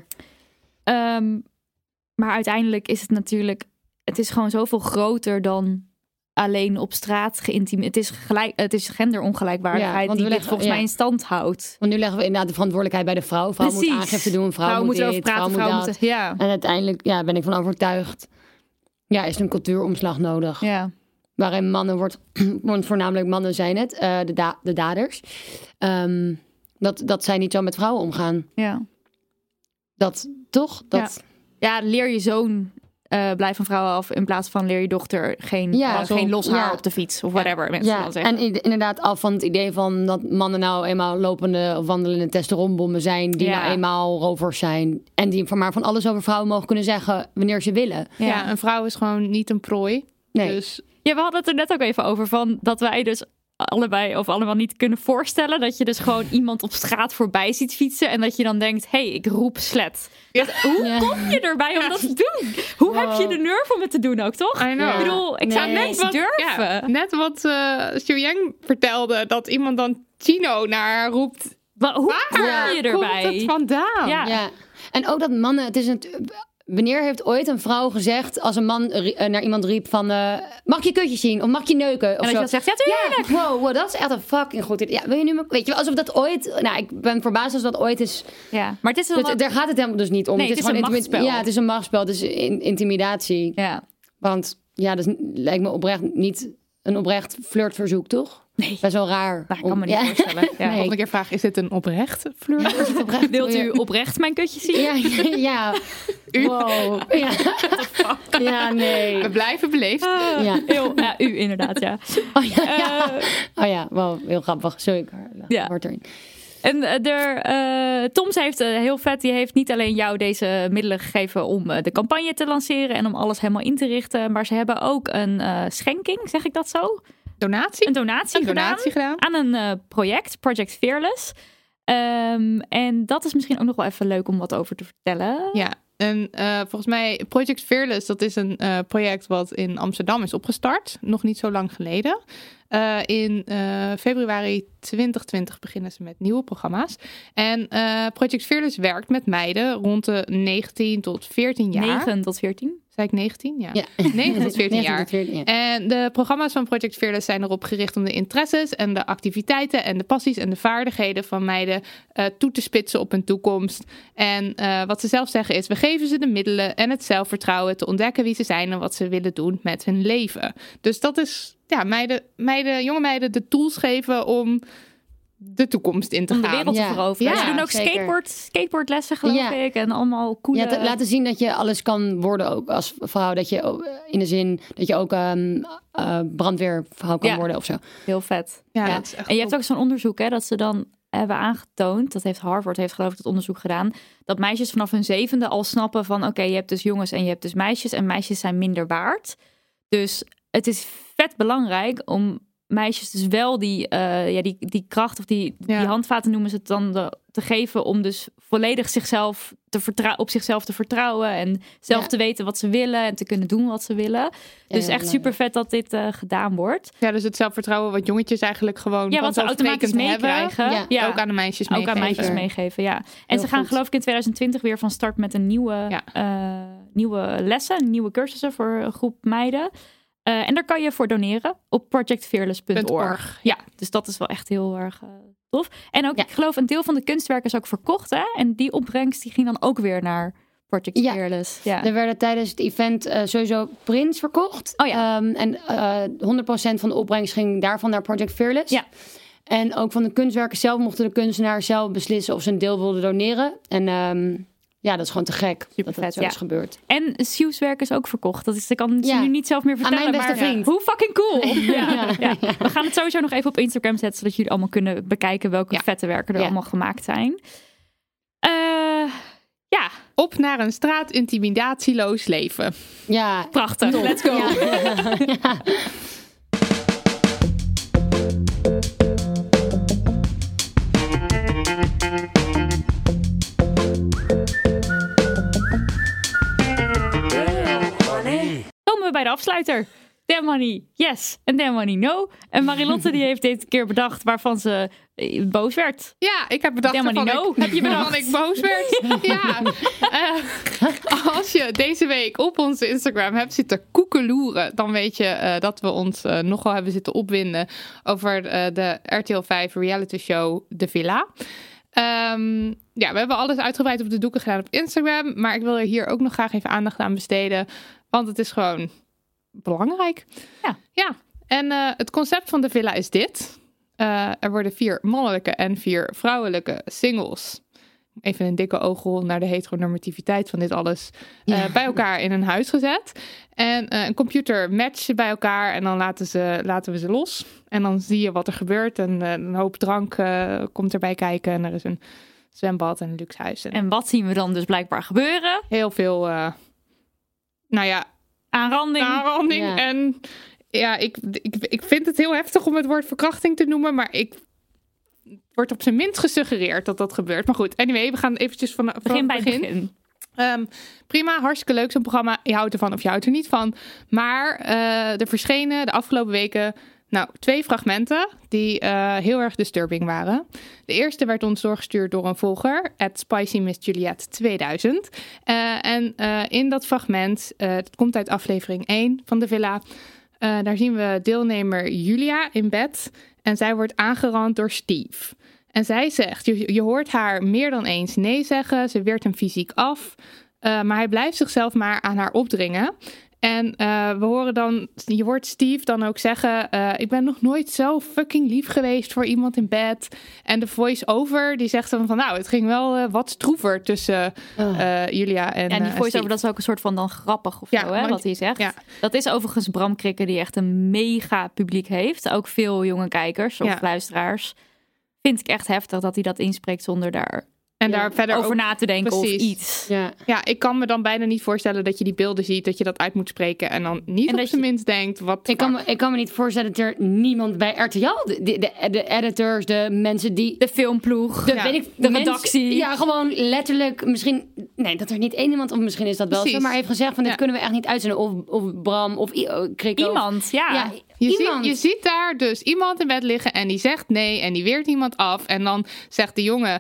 F: Maar uiteindelijk is het natuurlijk... Het is gewoon zoveel groter dan alleen op straat geïntimideerd. Het is genderongelijkwaardigheid die dit volgens mij in stand houdt.
H: Want nu leggen we inderdaad de verantwoordelijkheid bij de vrouw. Vrouw moet aangifte doen, vrouw moet erover praten, vrouw moet dat.
F: Ja.
H: En uiteindelijk ben ik van overtuigd Ja, is een cultuuromslag nodig.
F: Ja.
H: Waarin mannen wordt voornamelijk mannen zijn het, de daders. Dat zij niet zo met vrouwen omgaan.
F: Ja.
H: Dat, toch? Dat...
F: Ja, leer je zoon blijf van vrouwen af in plaats van leer je dochter geen los haar op de fiets of whatever. Mensen dan zeggen.
H: En inderdaad af van het idee van dat mannen nou eenmaal lopende of wandelende testosteronbommen zijn, die nou eenmaal rovers zijn en die maar van alles over vrouwen mogen kunnen zeggen wanneer ze willen.
G: Ja, een vrouw is gewoon niet een prooi.
H: Nee.
G: Dus...
F: Ja, we hadden het er net ook even over van dat wij dus allebei of allemaal niet kunnen voorstellen dat je dus gewoon iemand op straat voorbij ziet fietsen en dat je dan denkt, hey, ik roep slet. Hoe kom je erbij om dat te doen? Hoe heb je de nerve om het te doen ook, toch?
G: I know.
F: Ik bedoel, ik zou net wat durven.
G: Ja, net wat Xiaoyang vertelde, dat iemand dan Chino naar haar roept.
F: Hoe kom je erbij?
G: Komt het vandaan?
H: Ja. En ook dat mannen, het is wanneer heeft ooit een vrouw gezegd als een man naar iemand riep van mag je kutje zien of mag je neuken? Of
F: en dat je dan zegt, ja tuurlijk.
H: Ja, wow, dat is echt een fucking goed idee. Ja, wil je nu, weet je, alsof dat ooit, nou, ik ben verbaasd als dat ooit is.
F: Ja, maar het is
H: daar gaat het helemaal dus niet om.
F: Nee, het is een machtsspel.
H: Ja, het is een machtsspel, het is intimidatie.
F: Ja.
H: Want ja, dat lijkt me oprecht niet een oprecht flirtverzoek, toch?
F: Nee.
H: Best wel raar.
F: Nou, ik kan me niet voorstellen. Ja.
G: Volgende keer vraag, is dit een oprecht flirt?
H: Ja,
F: wilt u oprecht mijn kutje zien?
H: Ja. Wow. Ja, nee.
G: We blijven beleefd.
F: U inderdaad, ja.
H: Wow, heel grappig. Sorry, wordt erin.
F: En Tom heeft heel vet, die heeft niet alleen jou deze middelen gegeven om de campagne te lanceren en om alles helemaal in te richten, maar ze hebben ook een schenking, zeg ik dat zo?
G: Donatie?
F: Een donatie gedaan aan een project, Project Fearless. En dat is misschien ook nog wel even leuk om wat over te vertellen.
G: Ja, en volgens mij Project Fearless, dat is een project wat in Amsterdam is opgestart. Nog niet zo lang geleden. In februari 2020 beginnen ze met nieuwe programma's. En Project Fearless werkt met meiden rond de 19 tot 14 jaar.
F: 9 tot 14?
G: Zei ik 19? Ja. 9 tot 14 jaar. En de programma's van Project Fearless zijn erop gericht om de interesses en de activiteiten en de passies en de vaardigheden van meiden toe te spitsen op hun toekomst. En wat ze zelf zeggen is, we geven ze de middelen en het zelfvertrouwen te ontdekken wie ze zijn en wat ze willen doen met hun leven. Dus dat is jonge meiden de tools geven om de toekomst in te gaan.
F: Om de wereld te veroveren. Ja, ze doen ook skateboardlessen, geloof ik. En allemaal coole...
H: Ja, laten zien dat je alles kan worden ook als vrouw. Dat je in de zin dat je ook brandweervrouw kan worden of zo.
F: Heel vet.
G: Ja. Dat is echt
F: en je hebt ook zo'n onderzoek dat ze dan hebben aangetoond. Dat heeft Harvard geloof ik het onderzoek gedaan. Dat meisjes vanaf hun 7e al snappen van oké, je hebt dus jongens en je hebt dus meisjes. En meisjes zijn minder waard. Dus het is vet belangrijk om meisjes dus wel die kracht of die handvaten noemen ze het dan te geven om dus volledig op zichzelf te vertrouwen en zelf te weten wat ze willen en te kunnen doen wat ze willen. Dus echt super vet dat dit gedaan wordt.
G: Ja, dus het zelfvertrouwen wat jongetjes eigenlijk gewoon
F: wat ze automatisch meekrijgen.
G: Ja. Ook aan de meisjes meegeven.
F: Ook aan meisjes meegeven, ja. En ze gaan geloof ik in 2020 weer van start met een nieuwe lessen, nieuwe cursussen voor een groep meiden. En daar kan je voor doneren op projectfearless.org. Ja, dus dat is wel echt heel erg tof. En ook, ik geloof, een deel van de kunstwerken is ook verkocht. Hè? En die opbrengst die ging dan ook weer naar Project Fearless. Ja.
H: Er werden tijdens het event sowieso prints verkocht.
F: Oh ja.
H: En 100% van de opbrengst ging daarvan naar Project Fearless.
F: Ja.
H: En ook van de kunstwerken zelf mochten de kunstenaars zelf beslissen of ze een deel wilden doneren. En dat is gewoon te gek dat het zo is gebeurd.
F: En Siewswerk is ook verkocht. Dat is, ik kan het nu niet zelf meer vertellen.
H: Aan mijn beste vriend.
F: Hoe fucking cool. We gaan het sowieso nog even op Instagram zetten, zodat jullie allemaal kunnen bekijken welke vette werken er allemaal gemaakt zijn.
G: Op naar een straatintimidatieloos leven.
H: Ja.
F: Prachtig. Top. Let's go.
H: Ja.
F: Komen we bij de afsluiter. Damn money, yes. En damn money, no. En Marilotte die heeft dit keer bedacht waarvan ze boos werd.
G: Ja, ik heb bedacht
F: damn money, no. Heb je bedacht?
G: Waarvan ik boos werd. Ja. Als je deze week op onze Instagram hebt zitten koekeloeren, dan weet je dat we ons nogal hebben zitten opwinden over de RTL 5 reality show De Villa. We hebben alles uitgebreid op de doeken gedaan op Instagram. Maar ik wil er hier ook nog graag even aandacht aan besteden. Want het is gewoon belangrijk. Ja. En het concept van de villa is dit. Er worden 4 mannelijke en 4 vrouwelijke singles. Even een dikke oogrol naar de heteronormativiteit van dit alles. Bij elkaar in een huis gezet. En een computer matcht bij elkaar. En dan laten we ze los. En dan zie je wat er gebeurt. En een hoop drank komt erbij kijken. En er is een zwembad en een luxe huis.
F: En wat zien we dan dus blijkbaar gebeuren?
G: Heel veel,
F: aanranding.
G: Ja. En ik vind het heel heftig om het woord verkrachting te noemen. Maar wordt op zijn minst gesuggereerd dat gebeurt. Maar goed, anyway, we gaan eventjes van
F: begin bij het begin.
G: Prima, hartstikke leuk zo'n programma. Je houdt ervan of je houdt er niet van. Maar er verschenen de afgelopen weken 2 fragmenten die heel erg disturbing waren. De eerste werd ons doorgestuurd door een volger, @SpicyMissJuliet2000. In dat fragment, het komt uit aflevering 1 van de villa. Daar zien we deelnemer Julia in bed. En zij wordt aangerand door Steve. En zij zegt, je hoort haar meer dan eens nee zeggen. Ze weert hem fysiek af. Maar hij blijft zichzelf maar aan haar opdringen. En je hoort Steve dan ook zeggen, ik ben nog nooit zo fucking lief geweest voor iemand in bed. En de voice-over, die zegt dan van, het ging wel wat stroever tussen Julia en
F: die voice-over,
G: Steve.
F: dat is ook een soort van dan grappig of zo, wat hij zegt. Ja. Dat is overigens Bram Krikke, die echt een mega publiek heeft. Ook veel jonge kijkers of luisteraars. Vind ik echt heftig dat hij dat inspreekt zonder daar
G: verder
F: over na te denken
G: precies.
F: Of iets.
G: Ja, ik kan me dan bijna niet voorstellen dat je die beelden ziet, dat je dat uit moet spreken en dan niet op zijn minst denkt, wat...
H: Ik kan me niet voorstellen dat er niemand bij RTL, de editors, de mensen die...
F: De filmploeg,
H: de
F: redactie.
H: Ja, gewoon letterlijk misschien... Nee, dat er niet één iemand, of misschien is dat wel zo, maar heeft gezegd van dit kunnen we echt niet uitzenden. Of Bram, of Krikke.
F: Iemand,
G: Je ziet daar dus iemand in bed liggen en die zegt nee en die weert niemand af. En dan zegt de jongen,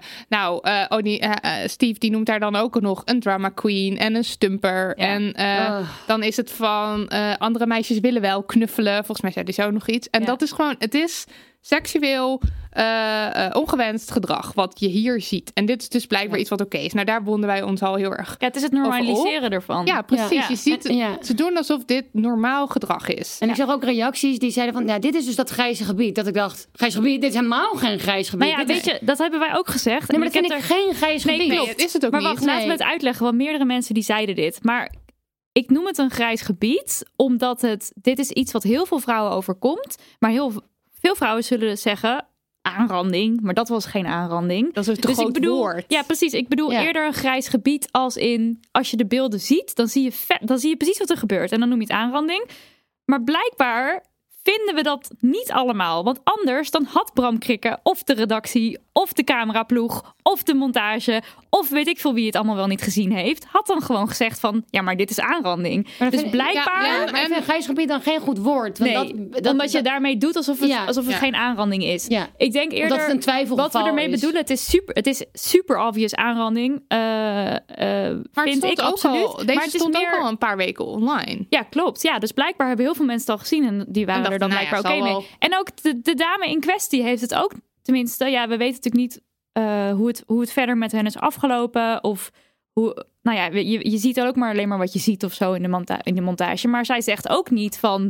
G: Steve die noemt haar dan ook nog een drama queen en een stumper. Ja. En dan is het van andere meisjes willen wel knuffelen. Volgens mij zei hij zo nog iets. En dat is gewoon, het is seksueel ongewenst gedrag wat je hier ziet. En dit is dus blijkbaar iets wat oké is. Nou, daar bonden wij ons al heel erg.
F: Ja, het is het normaliseren ervan.
G: Ja, precies. Ja. Je ziet, ze doen alsof dit normaal gedrag is.
H: En ik zag ook reacties die zeiden van, dit is dus dat grijze gebied. Dat ik dacht, grijs gebied, dit is helemaal geen grijs gebied.
F: Maar weet je, dat hebben wij ook gezegd.
H: Nee, maar dat vind ik geen grijs gebied.
G: Nee, het is het ook
F: maar
G: niet.
F: Maar laten we het uitleggen, want meerdere mensen die zeiden dit. Maar ik noem het een grijs gebied, omdat dit is iets wat heel veel vrouwen overkomt. Maar veel vrouwen zullen zeggen aanranding, maar dat was geen aanranding.
G: Dat is een te groot woord.
F: Ja, precies. Ik bedoel eerder een grijs gebied als in, als je de beelden ziet, dan zie je precies wat er gebeurt. En dan noem je het aanranding. Maar blijkbaar vinden we dat niet allemaal. Want anders dan had Bram Krikke of de redactie of de cameraploeg of de montage of weet ik veel wie het allemaal wel niet gezien heeft, had dan gewoon gezegd van, ja, maar dit is aanranding. Dus blijkbaar...
H: maar ik vind grijs gebied dan geen goed woord. Want
F: omdat je daarmee doet alsof het geen aanranding is. Ja. Ik denk eerder,
H: dat het een twijfelgeval
F: wat we ermee bedoelen, het is super obvious aanranding.
G: Maar
F: vind ik absoluut.
G: Deze stond ook al een paar weken online.
F: Ja, klopt. Ja, dus blijkbaar hebben heel veel mensen het al gezien en die waren er dan blijkbaar oké mee. En ook de dame in kwestie heeft het ook, tenminste, we weten natuurlijk niet hoe het verder met hen is afgelopen. Of hoe, je ziet ook maar alleen maar wat je ziet of zo in de montage. Maar zij zegt ook niet van,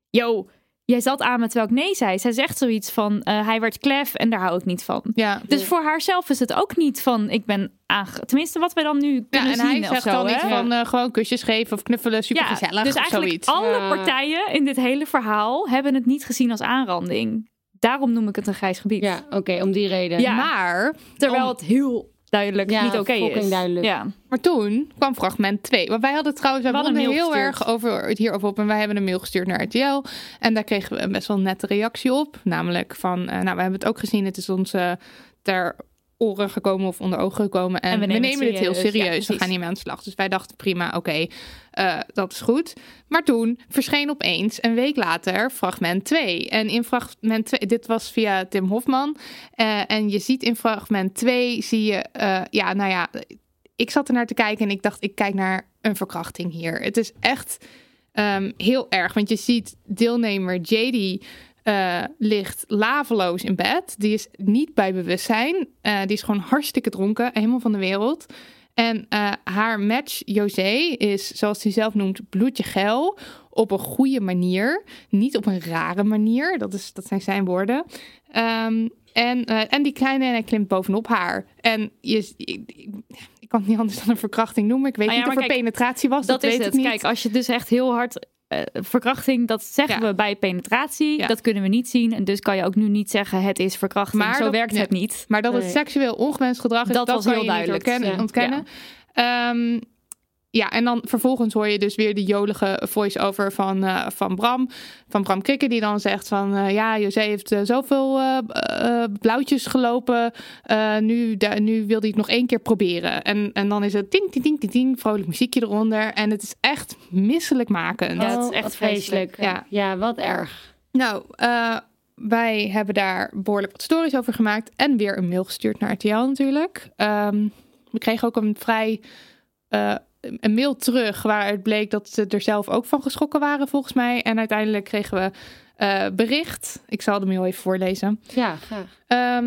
F: jij zat aan met terwijl ik nee zei. Zij zegt zoiets van, hij werd klef en daar hou ik niet van. Ja, dus voor haarzelf is het ook niet van, ik ben tenminste wat wij dan nu kunnen zien.
G: En hij zegt dan niet van gewoon kusjes geven of knuffelen, supergezellig.
F: Dus eigenlijk
G: zoiets.
F: Alle partijen in dit hele verhaal hebben het niet gezien als aanranding. Daarom noem ik het een grijs gebied.
H: Ja, oké, om die reden.
F: Ja, maar terwijl het heel duidelijk niet oké is.
H: Duidelijk.
F: Ja.
G: Maar toen kwam fragment 2. Want wij hadden trouwens heel erg hierover op. En wij hebben een mail gestuurd naar RTL. En daar kregen we een best wel nette reactie op. Namelijk van, we hebben het ook gezien. Het is ons ter oren gekomen of onder ogen gekomen. En we nemen dit heel serieus. We gaan niet mee aan de slag. Dus wij dachten prima, oké, dat is goed. Maar toen verscheen opeens een week later fragment 2. En in fragment 2, dit was via Tim Hofman. En je ziet in fragment 2, zie je, ik zat er naar te kijken en ik dacht, ik kijk naar een verkrachting hier. Het is echt heel erg, want je ziet deelnemer JD ligt laveloos in bed. Die is niet bij bewustzijn. Die is gewoon hartstikke dronken, helemaal van de wereld. En haar match José is, zoals hij zelf noemt, bloedje geil. Op een goede manier. Niet op een rare manier. Dat zijn zijn woorden. En die kleine en hij klimt bovenop haar. En ik kan het niet anders dan een verkrachting noemen. Ik weet niet of er penetratie was. Dat weet ik niet.
F: Kijk, als je dus echt heel hard... verkrachting, dat zeggen we bij penetratie. Ja. Dat kunnen we niet zien. En dus kan je ook nu niet zeggen, het is verkrachting. Maar zo werkt het niet.
G: Maar dat het seksueel ongewenst gedrag is, dat was heel duidelijk. Ontkennen. Ja, en dan vervolgens hoor je dus weer die jolige voice-over van Bram. Van Bram Krikke, die dan zegt van... José heeft zoveel blauwtjes gelopen. Nu wil hij het nog 1 keer proberen. En dan is het ting, ting, ting, ting, ting. Vrolijk muziekje eronder. En het is echt misselijkmakend.
H: Ja, het is echt vreselijk. Ja, wat erg.
G: Nou, wij hebben daar behoorlijk wat stories over gemaakt. En weer een mail gestuurd naar RTL natuurlijk. We kregen ook een vrij... een mail terug waaruit bleek dat ze er zelf ook van geschrokken waren volgens mij. En uiteindelijk kregen we bericht. Ik zal de mail even voorlezen.
H: Ja, graag.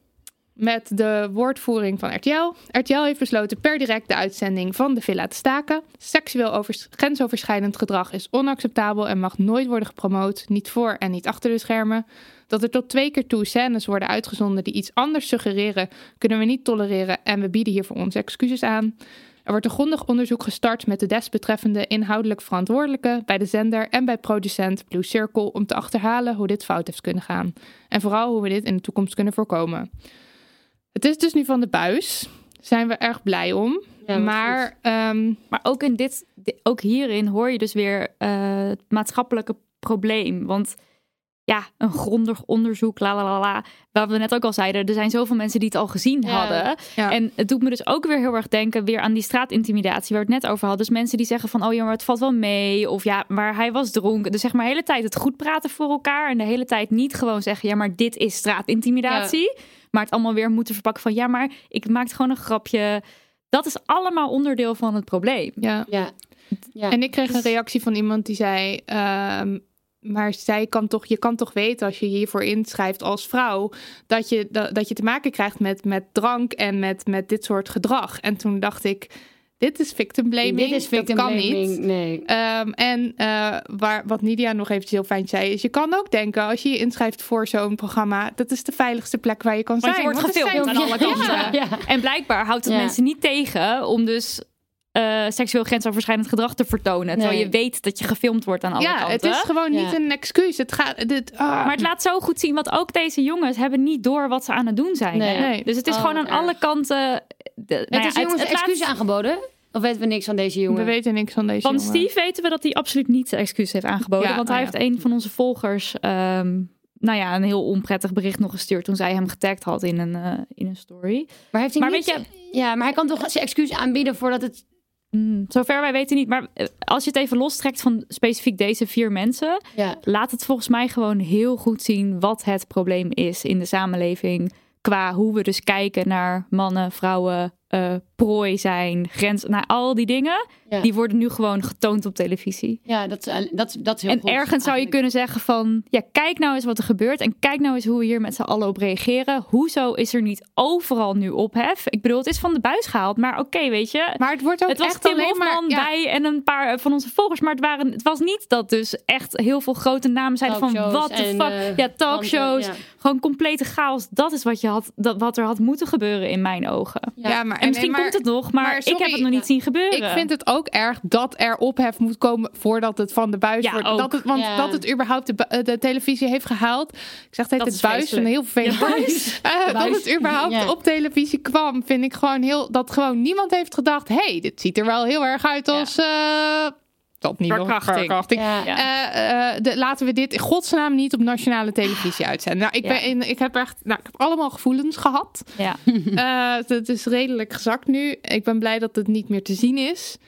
G: Met de woordvoering van RTL. RTL heeft besloten per direct de uitzending van de villa te staken. Seksueel grensoverschrijdend gedrag is onacceptabel en mag nooit worden gepromoot. Niet voor en niet achter de schermen. Dat er tot 2 keer toe scènes worden uitgezonden die iets anders suggereren, kunnen we niet tolereren en we bieden hiervoor onze excuses aan. Er wordt een grondig onderzoek gestart met de desbetreffende inhoudelijk verantwoordelijke bij de zender en bij producent Blue Circle om te achterhalen hoe dit fout heeft kunnen gaan. En vooral hoe we dit in de toekomst kunnen voorkomen. Het is dus nu van de buis. Zijn we erg blij om.
F: Ja, maar ook ook hierin hoor je dus weer het maatschappelijke probleem. Want een grondig onderzoek, waar we net ook al zeiden, er zijn zoveel mensen die het al gezien hadden. Ja. En het doet me dus ook weer heel erg denken weer aan die straatintimidatie waar we het net over hadden. Dus mensen die zeggen van, maar het valt wel mee. Of maar hij was dronken. Dus zeg maar de hele tijd het goed praten voor elkaar. En de hele tijd niet gewoon zeggen, maar dit is straatintimidatie. Ja. Maar het allemaal weer moeten verpakken van, maar ik maak gewoon een grapje. Dat is allemaal onderdeel van het probleem.
G: Ja. En ik kreeg een reactie van iemand die zei... Maar je kan toch weten als je hiervoor inschrijft als vrouw... dat je te maken krijgt met drank en met dit soort gedrag. En toen dacht ik, dit is victim blaming. Dat kan niet.
H: Nee.
G: Wat Nidia nog eventjes heel fijn zei... is je kan ook denken, als je je inschrijft voor zo'n programma... dat is de veiligste plek waar je kan zijn.
F: Je wordt gefilmd aan alle kanten. Ja. En blijkbaar houdt het mensen niet tegen om dus... seksueel grensoverschrijdend gedrag te vertonen. Terwijl je weet dat je gefilmd wordt aan alle kanten.
G: Het is gewoon niet een excuus.
F: Maar het laat zo goed zien, want ook deze jongens hebben niet door wat ze aan het doen zijn. Nee. Dus het is gewoon aan alle kanten...
H: Het is jongens excuus aangeboden? Of weten we niks van deze jongen?
G: We weten niks van deze jongen.
F: Van Steve weten we dat hij absoluut niet zijn excuus heeft aangeboden. Want hij heeft een van onze volgers... een heel onprettig bericht nog gestuurd toen zij hem getagd had in een story.
H: Maar heeft hij maar hij kan toch zijn excuus aanbieden voordat het...
F: Zover wij weten niet. Maar als je het even lostrekt van specifiek deze 4 mensen... laat het volgens mij gewoon heel goed zien wat het probleem is in de samenleving... qua hoe we dus kijken naar mannen, vrouwen, prooi zijn, naar al die dingen... die worden nu gewoon getoond op televisie.
H: Ja, dat is heel goed.
F: En ergens zou je kunnen zeggen van... kijk nou eens wat er gebeurt... en kijk nou eens hoe we hier met z'n allen op reageren. Hoezo is er niet overal nu ophef? Ik bedoel, het is van de buis gehaald, maar oké, weet je...
G: Maar het wordt ook
F: het was
G: echt
F: Tim
G: alleen
F: Hofman bij en een paar van onze volgers... maar het was niet dat dus echt heel veel grote namen zeiden van... what the fuck? Talkshows, gewoon complete chaos. Dat is wat er had moeten gebeuren in mijn ogen.
G: Maar
F: misschien komt het nog, maar ik heb het nog niet zien gebeuren.
G: Ik vind het ook erg dat er ophef moet komen voordat het van de buis wordt. Dat het überhaupt de televisie heeft gehaald. Ik zeg het buis, een heel vervelend buis. Dat het überhaupt op televisie kwam, vind ik gewoon dat gewoon niemand heeft gedacht, dit ziet er wel heel erg uit als... Dat niet verkrachting. Laten we dit in godsnaam niet op nationale televisie uitzenden. Ik heb allemaal gevoelens gehad. Het is redelijk gezakt nu. Ik ben blij dat het niet meer te zien is.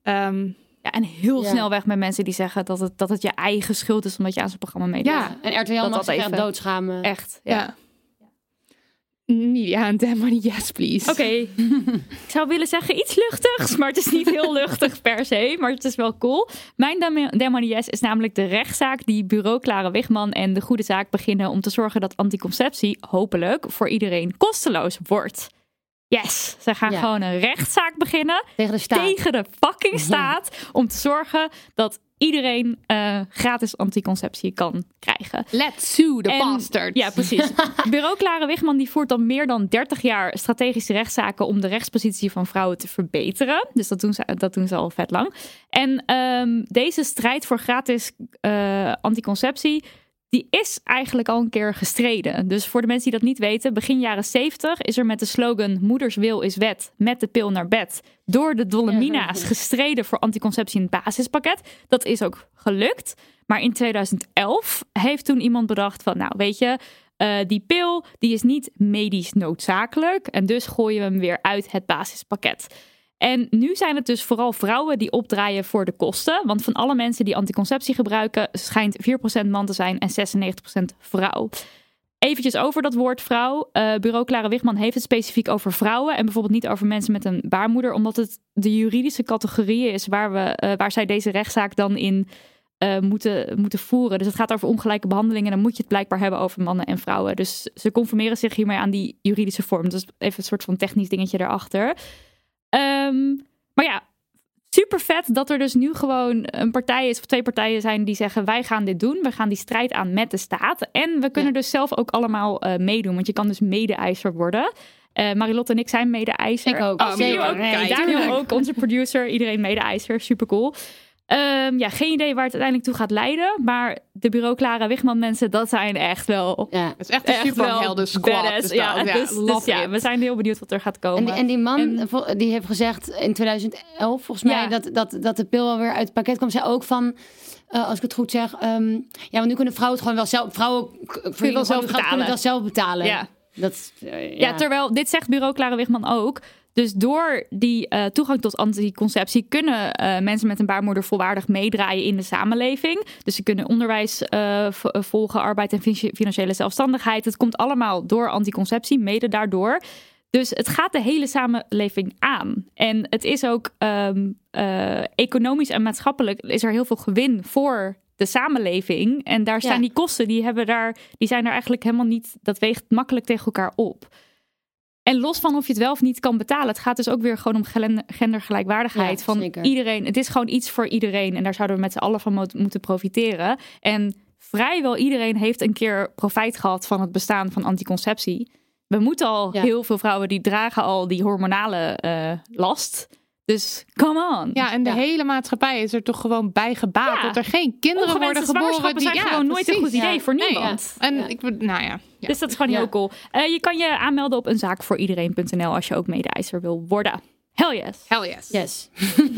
F: En heel snel weg met mensen die zeggen dat het je eigen schuld is omdat je aan zo'n programma meedoet.
H: En RTL mag zich echt doodschamen.
F: Echt,
G: Nidia en Damn Money, yes please.
F: Oké. Ik zou willen zeggen iets luchtigs, maar het is niet heel luchtig per se. Maar het is wel cool. Mijn Damn Money yes is namelijk de rechtszaak die bureau Clara Wigman en de Goede Zaak beginnen om te zorgen dat anticonceptie hopelijk voor iedereen kosteloos wordt. Yes, ze gaan gewoon een rechtszaak beginnen tegen de fucking staat om te zorgen dat iedereen gratis anticonceptie kan krijgen.
G: Let's sue the bastards.
F: Ja, precies. Bureau Clara Wigman die voert dan meer dan 30 jaar strategische rechtszaken om de rechtspositie van vrouwen te verbeteren. Dus dat doen ze al vet lang. En deze strijd voor gratis anticonceptie, die is eigenlijk al een keer gestreden. Dus voor de mensen die dat niet weten, begin jaren 70 is er met de slogan Moeders wil is wet, met de pil naar bed, door de Dolomina's gestreden voor anticonceptie in het basispakket. Dat is ook gelukt. Maar in 2011 heeft toen iemand bedacht van, nou weet je, die pil die is niet medisch noodzakelijk en dus gooien we hem weer uit het basispakket. En nu zijn het dus vooral vrouwen die opdraaien voor de kosten. Want van alle mensen die anticonceptie gebruiken schijnt 4% man te zijn en 96% vrouw. Eventjes over dat woord vrouw. Bureau Clara Wigman heeft het specifiek over vrouwen en bijvoorbeeld niet over mensen met een baarmoeder, omdat het de juridische categorie is waar zij deze rechtszaak dan in moeten voeren. Dus het gaat over ongelijke behandeling en dan moet je het blijkbaar hebben over mannen en vrouwen. Dus ze conformeren zich hiermee aan die juridische vorm. Dus even een soort van technisch dingetje daarachter. Maar ja, super vet dat er dus nu gewoon een partij is of twee partijen zijn die zeggen wij gaan dit doen. We gaan die strijd aan met de staat. En we kunnen dus zelf ook allemaal meedoen. Want je kan dus mede-eiser worden. Marilotte en ik zijn mede-eiser.
H: Ik ook.
F: Daniel ook, onze producer. Iedereen mede-eiser. Super cool. Geen idee waar het uiteindelijk toe gaat leiden. Maar de Bureau Clara Wigman mensen, dat zijn echt wel...
G: Ja. Het is echt een superhelden squad.
F: Dus we zijn heel benieuwd wat er gaat komen.
H: En die man, die heeft gezegd in 2011 volgens mij... dat de pil alweer uit het pakket kwam. Zei ook van, als ik het goed zeg... want nu kunnen vrouwen het gewoon wel zelf... Vrouwen kunnen het wel zelf betalen.
F: Ja.
H: Dat,
F: terwijl dit zegt Bureau Clara Wigman ook... Dus door die toegang tot anticonceptie kunnen mensen met een baarmoeder volwaardig meedraaien in de samenleving. Dus ze kunnen onderwijs volgen, arbeid en financiële zelfstandigheid. Het komt allemaal door anticonceptie, mede daardoor. Dus het gaat de hele samenleving aan. En het is ook economisch en maatschappelijk is er heel veel gewin voor de samenleving. En daar zijn die kosten, die zijn er eigenlijk helemaal niet, dat weegt makkelijk tegen elkaar op. En los van of je het wel of niet kan betalen. Het gaat dus ook weer gewoon om gendergelijkwaardigheid. Van zeker. Iedereen. Het is gewoon iets voor iedereen. En daar zouden we met z'n allen van moeten profiteren. En vrijwel iedereen heeft een keer profijt gehad van het bestaan van anticonceptie. We moeten al heel veel vrouwen die dragen al die hormonale last. Dus come on.
G: Ja, en de hele maatschappij is er toch gewoon bij gebaat dat er geen kinderen worden geboren.
F: Die zijn gewoon nooit een goed idee voor niemand.
G: Dus
F: dat is gewoon heel cool. Je kan je aanmelden op eenzaakvooriedereen.nl als je ook mede-eiser wil worden. Hell yes.
G: Hell yes.
H: Yes.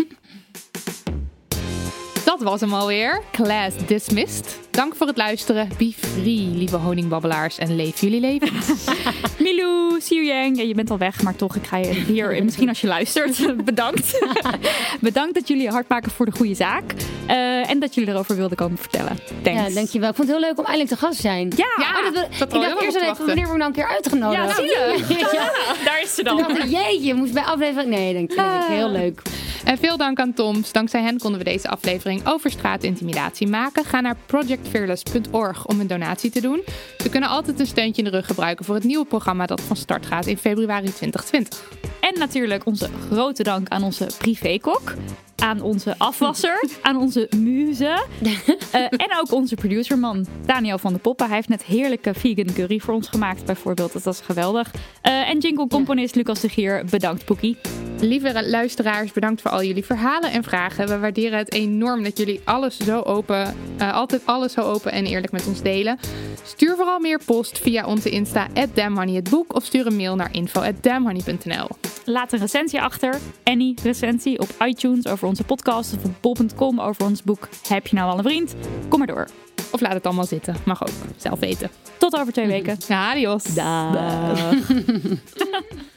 G: Dat was hem alweer. Class dismissed. Dank voor het luisteren. Be free, lieve honingbabbelaars. En leef jullie levens.
F: Milou, see you yang. Ja, je bent al weg, maar toch, ik ga je hier, misschien als je luistert, bedankt. Bedankt dat jullie je hard maken voor de goede zaak. En dat jullie erover wilden komen vertellen. Thanks.
H: Ja, dankjewel. Ik vond het heel leuk om eindelijk te gast te zijn.
F: Ja,
H: ik dacht eerst even wanneer we nou een keer uitgenodigd.
F: Ja, zie je. Daar is ze dan.
H: Ik dacht, jeetje, moest bij aflevering... Nee, denk ik. Heel leuk.
G: En veel dank aan Toms. Dankzij hen konden we deze aflevering over straatintimidatie maken. Ga naar projectfearless.org om een donatie te doen. Ze kunnen altijd een steuntje in de rug gebruiken voor het nieuwe programma dat van start gaat in februari 2020.
F: En natuurlijk onze grote dank aan onze privékok, aan onze afwasser, aan onze muze en ook onze producerman Daniel van de Poppen. Hij heeft net heerlijke vegan curry voor ons gemaakt bijvoorbeeld. Dat was geweldig. En jingle-componist Lucas de Gier, bedankt Poekie.
G: Lieve luisteraars, bedankt voor al jullie verhalen en vragen. We waarderen het enorm dat jullie altijd alles zo open en eerlijk met ons delen. Stuur vooral meer post via onze Insta @damnhoney_het_boek of stuur een mail naar info@damnhoney.nl.
F: Laat een recensie achter. Any recensie op iTunes over onze podcast of op bol.com over ons boek Heb je nou al een vriend? Kom maar door.
G: Of laat het allemaal zitten. Mag ook. Zelf weten.
F: Tot over 2 weken.
G: Adios.
F: Dag.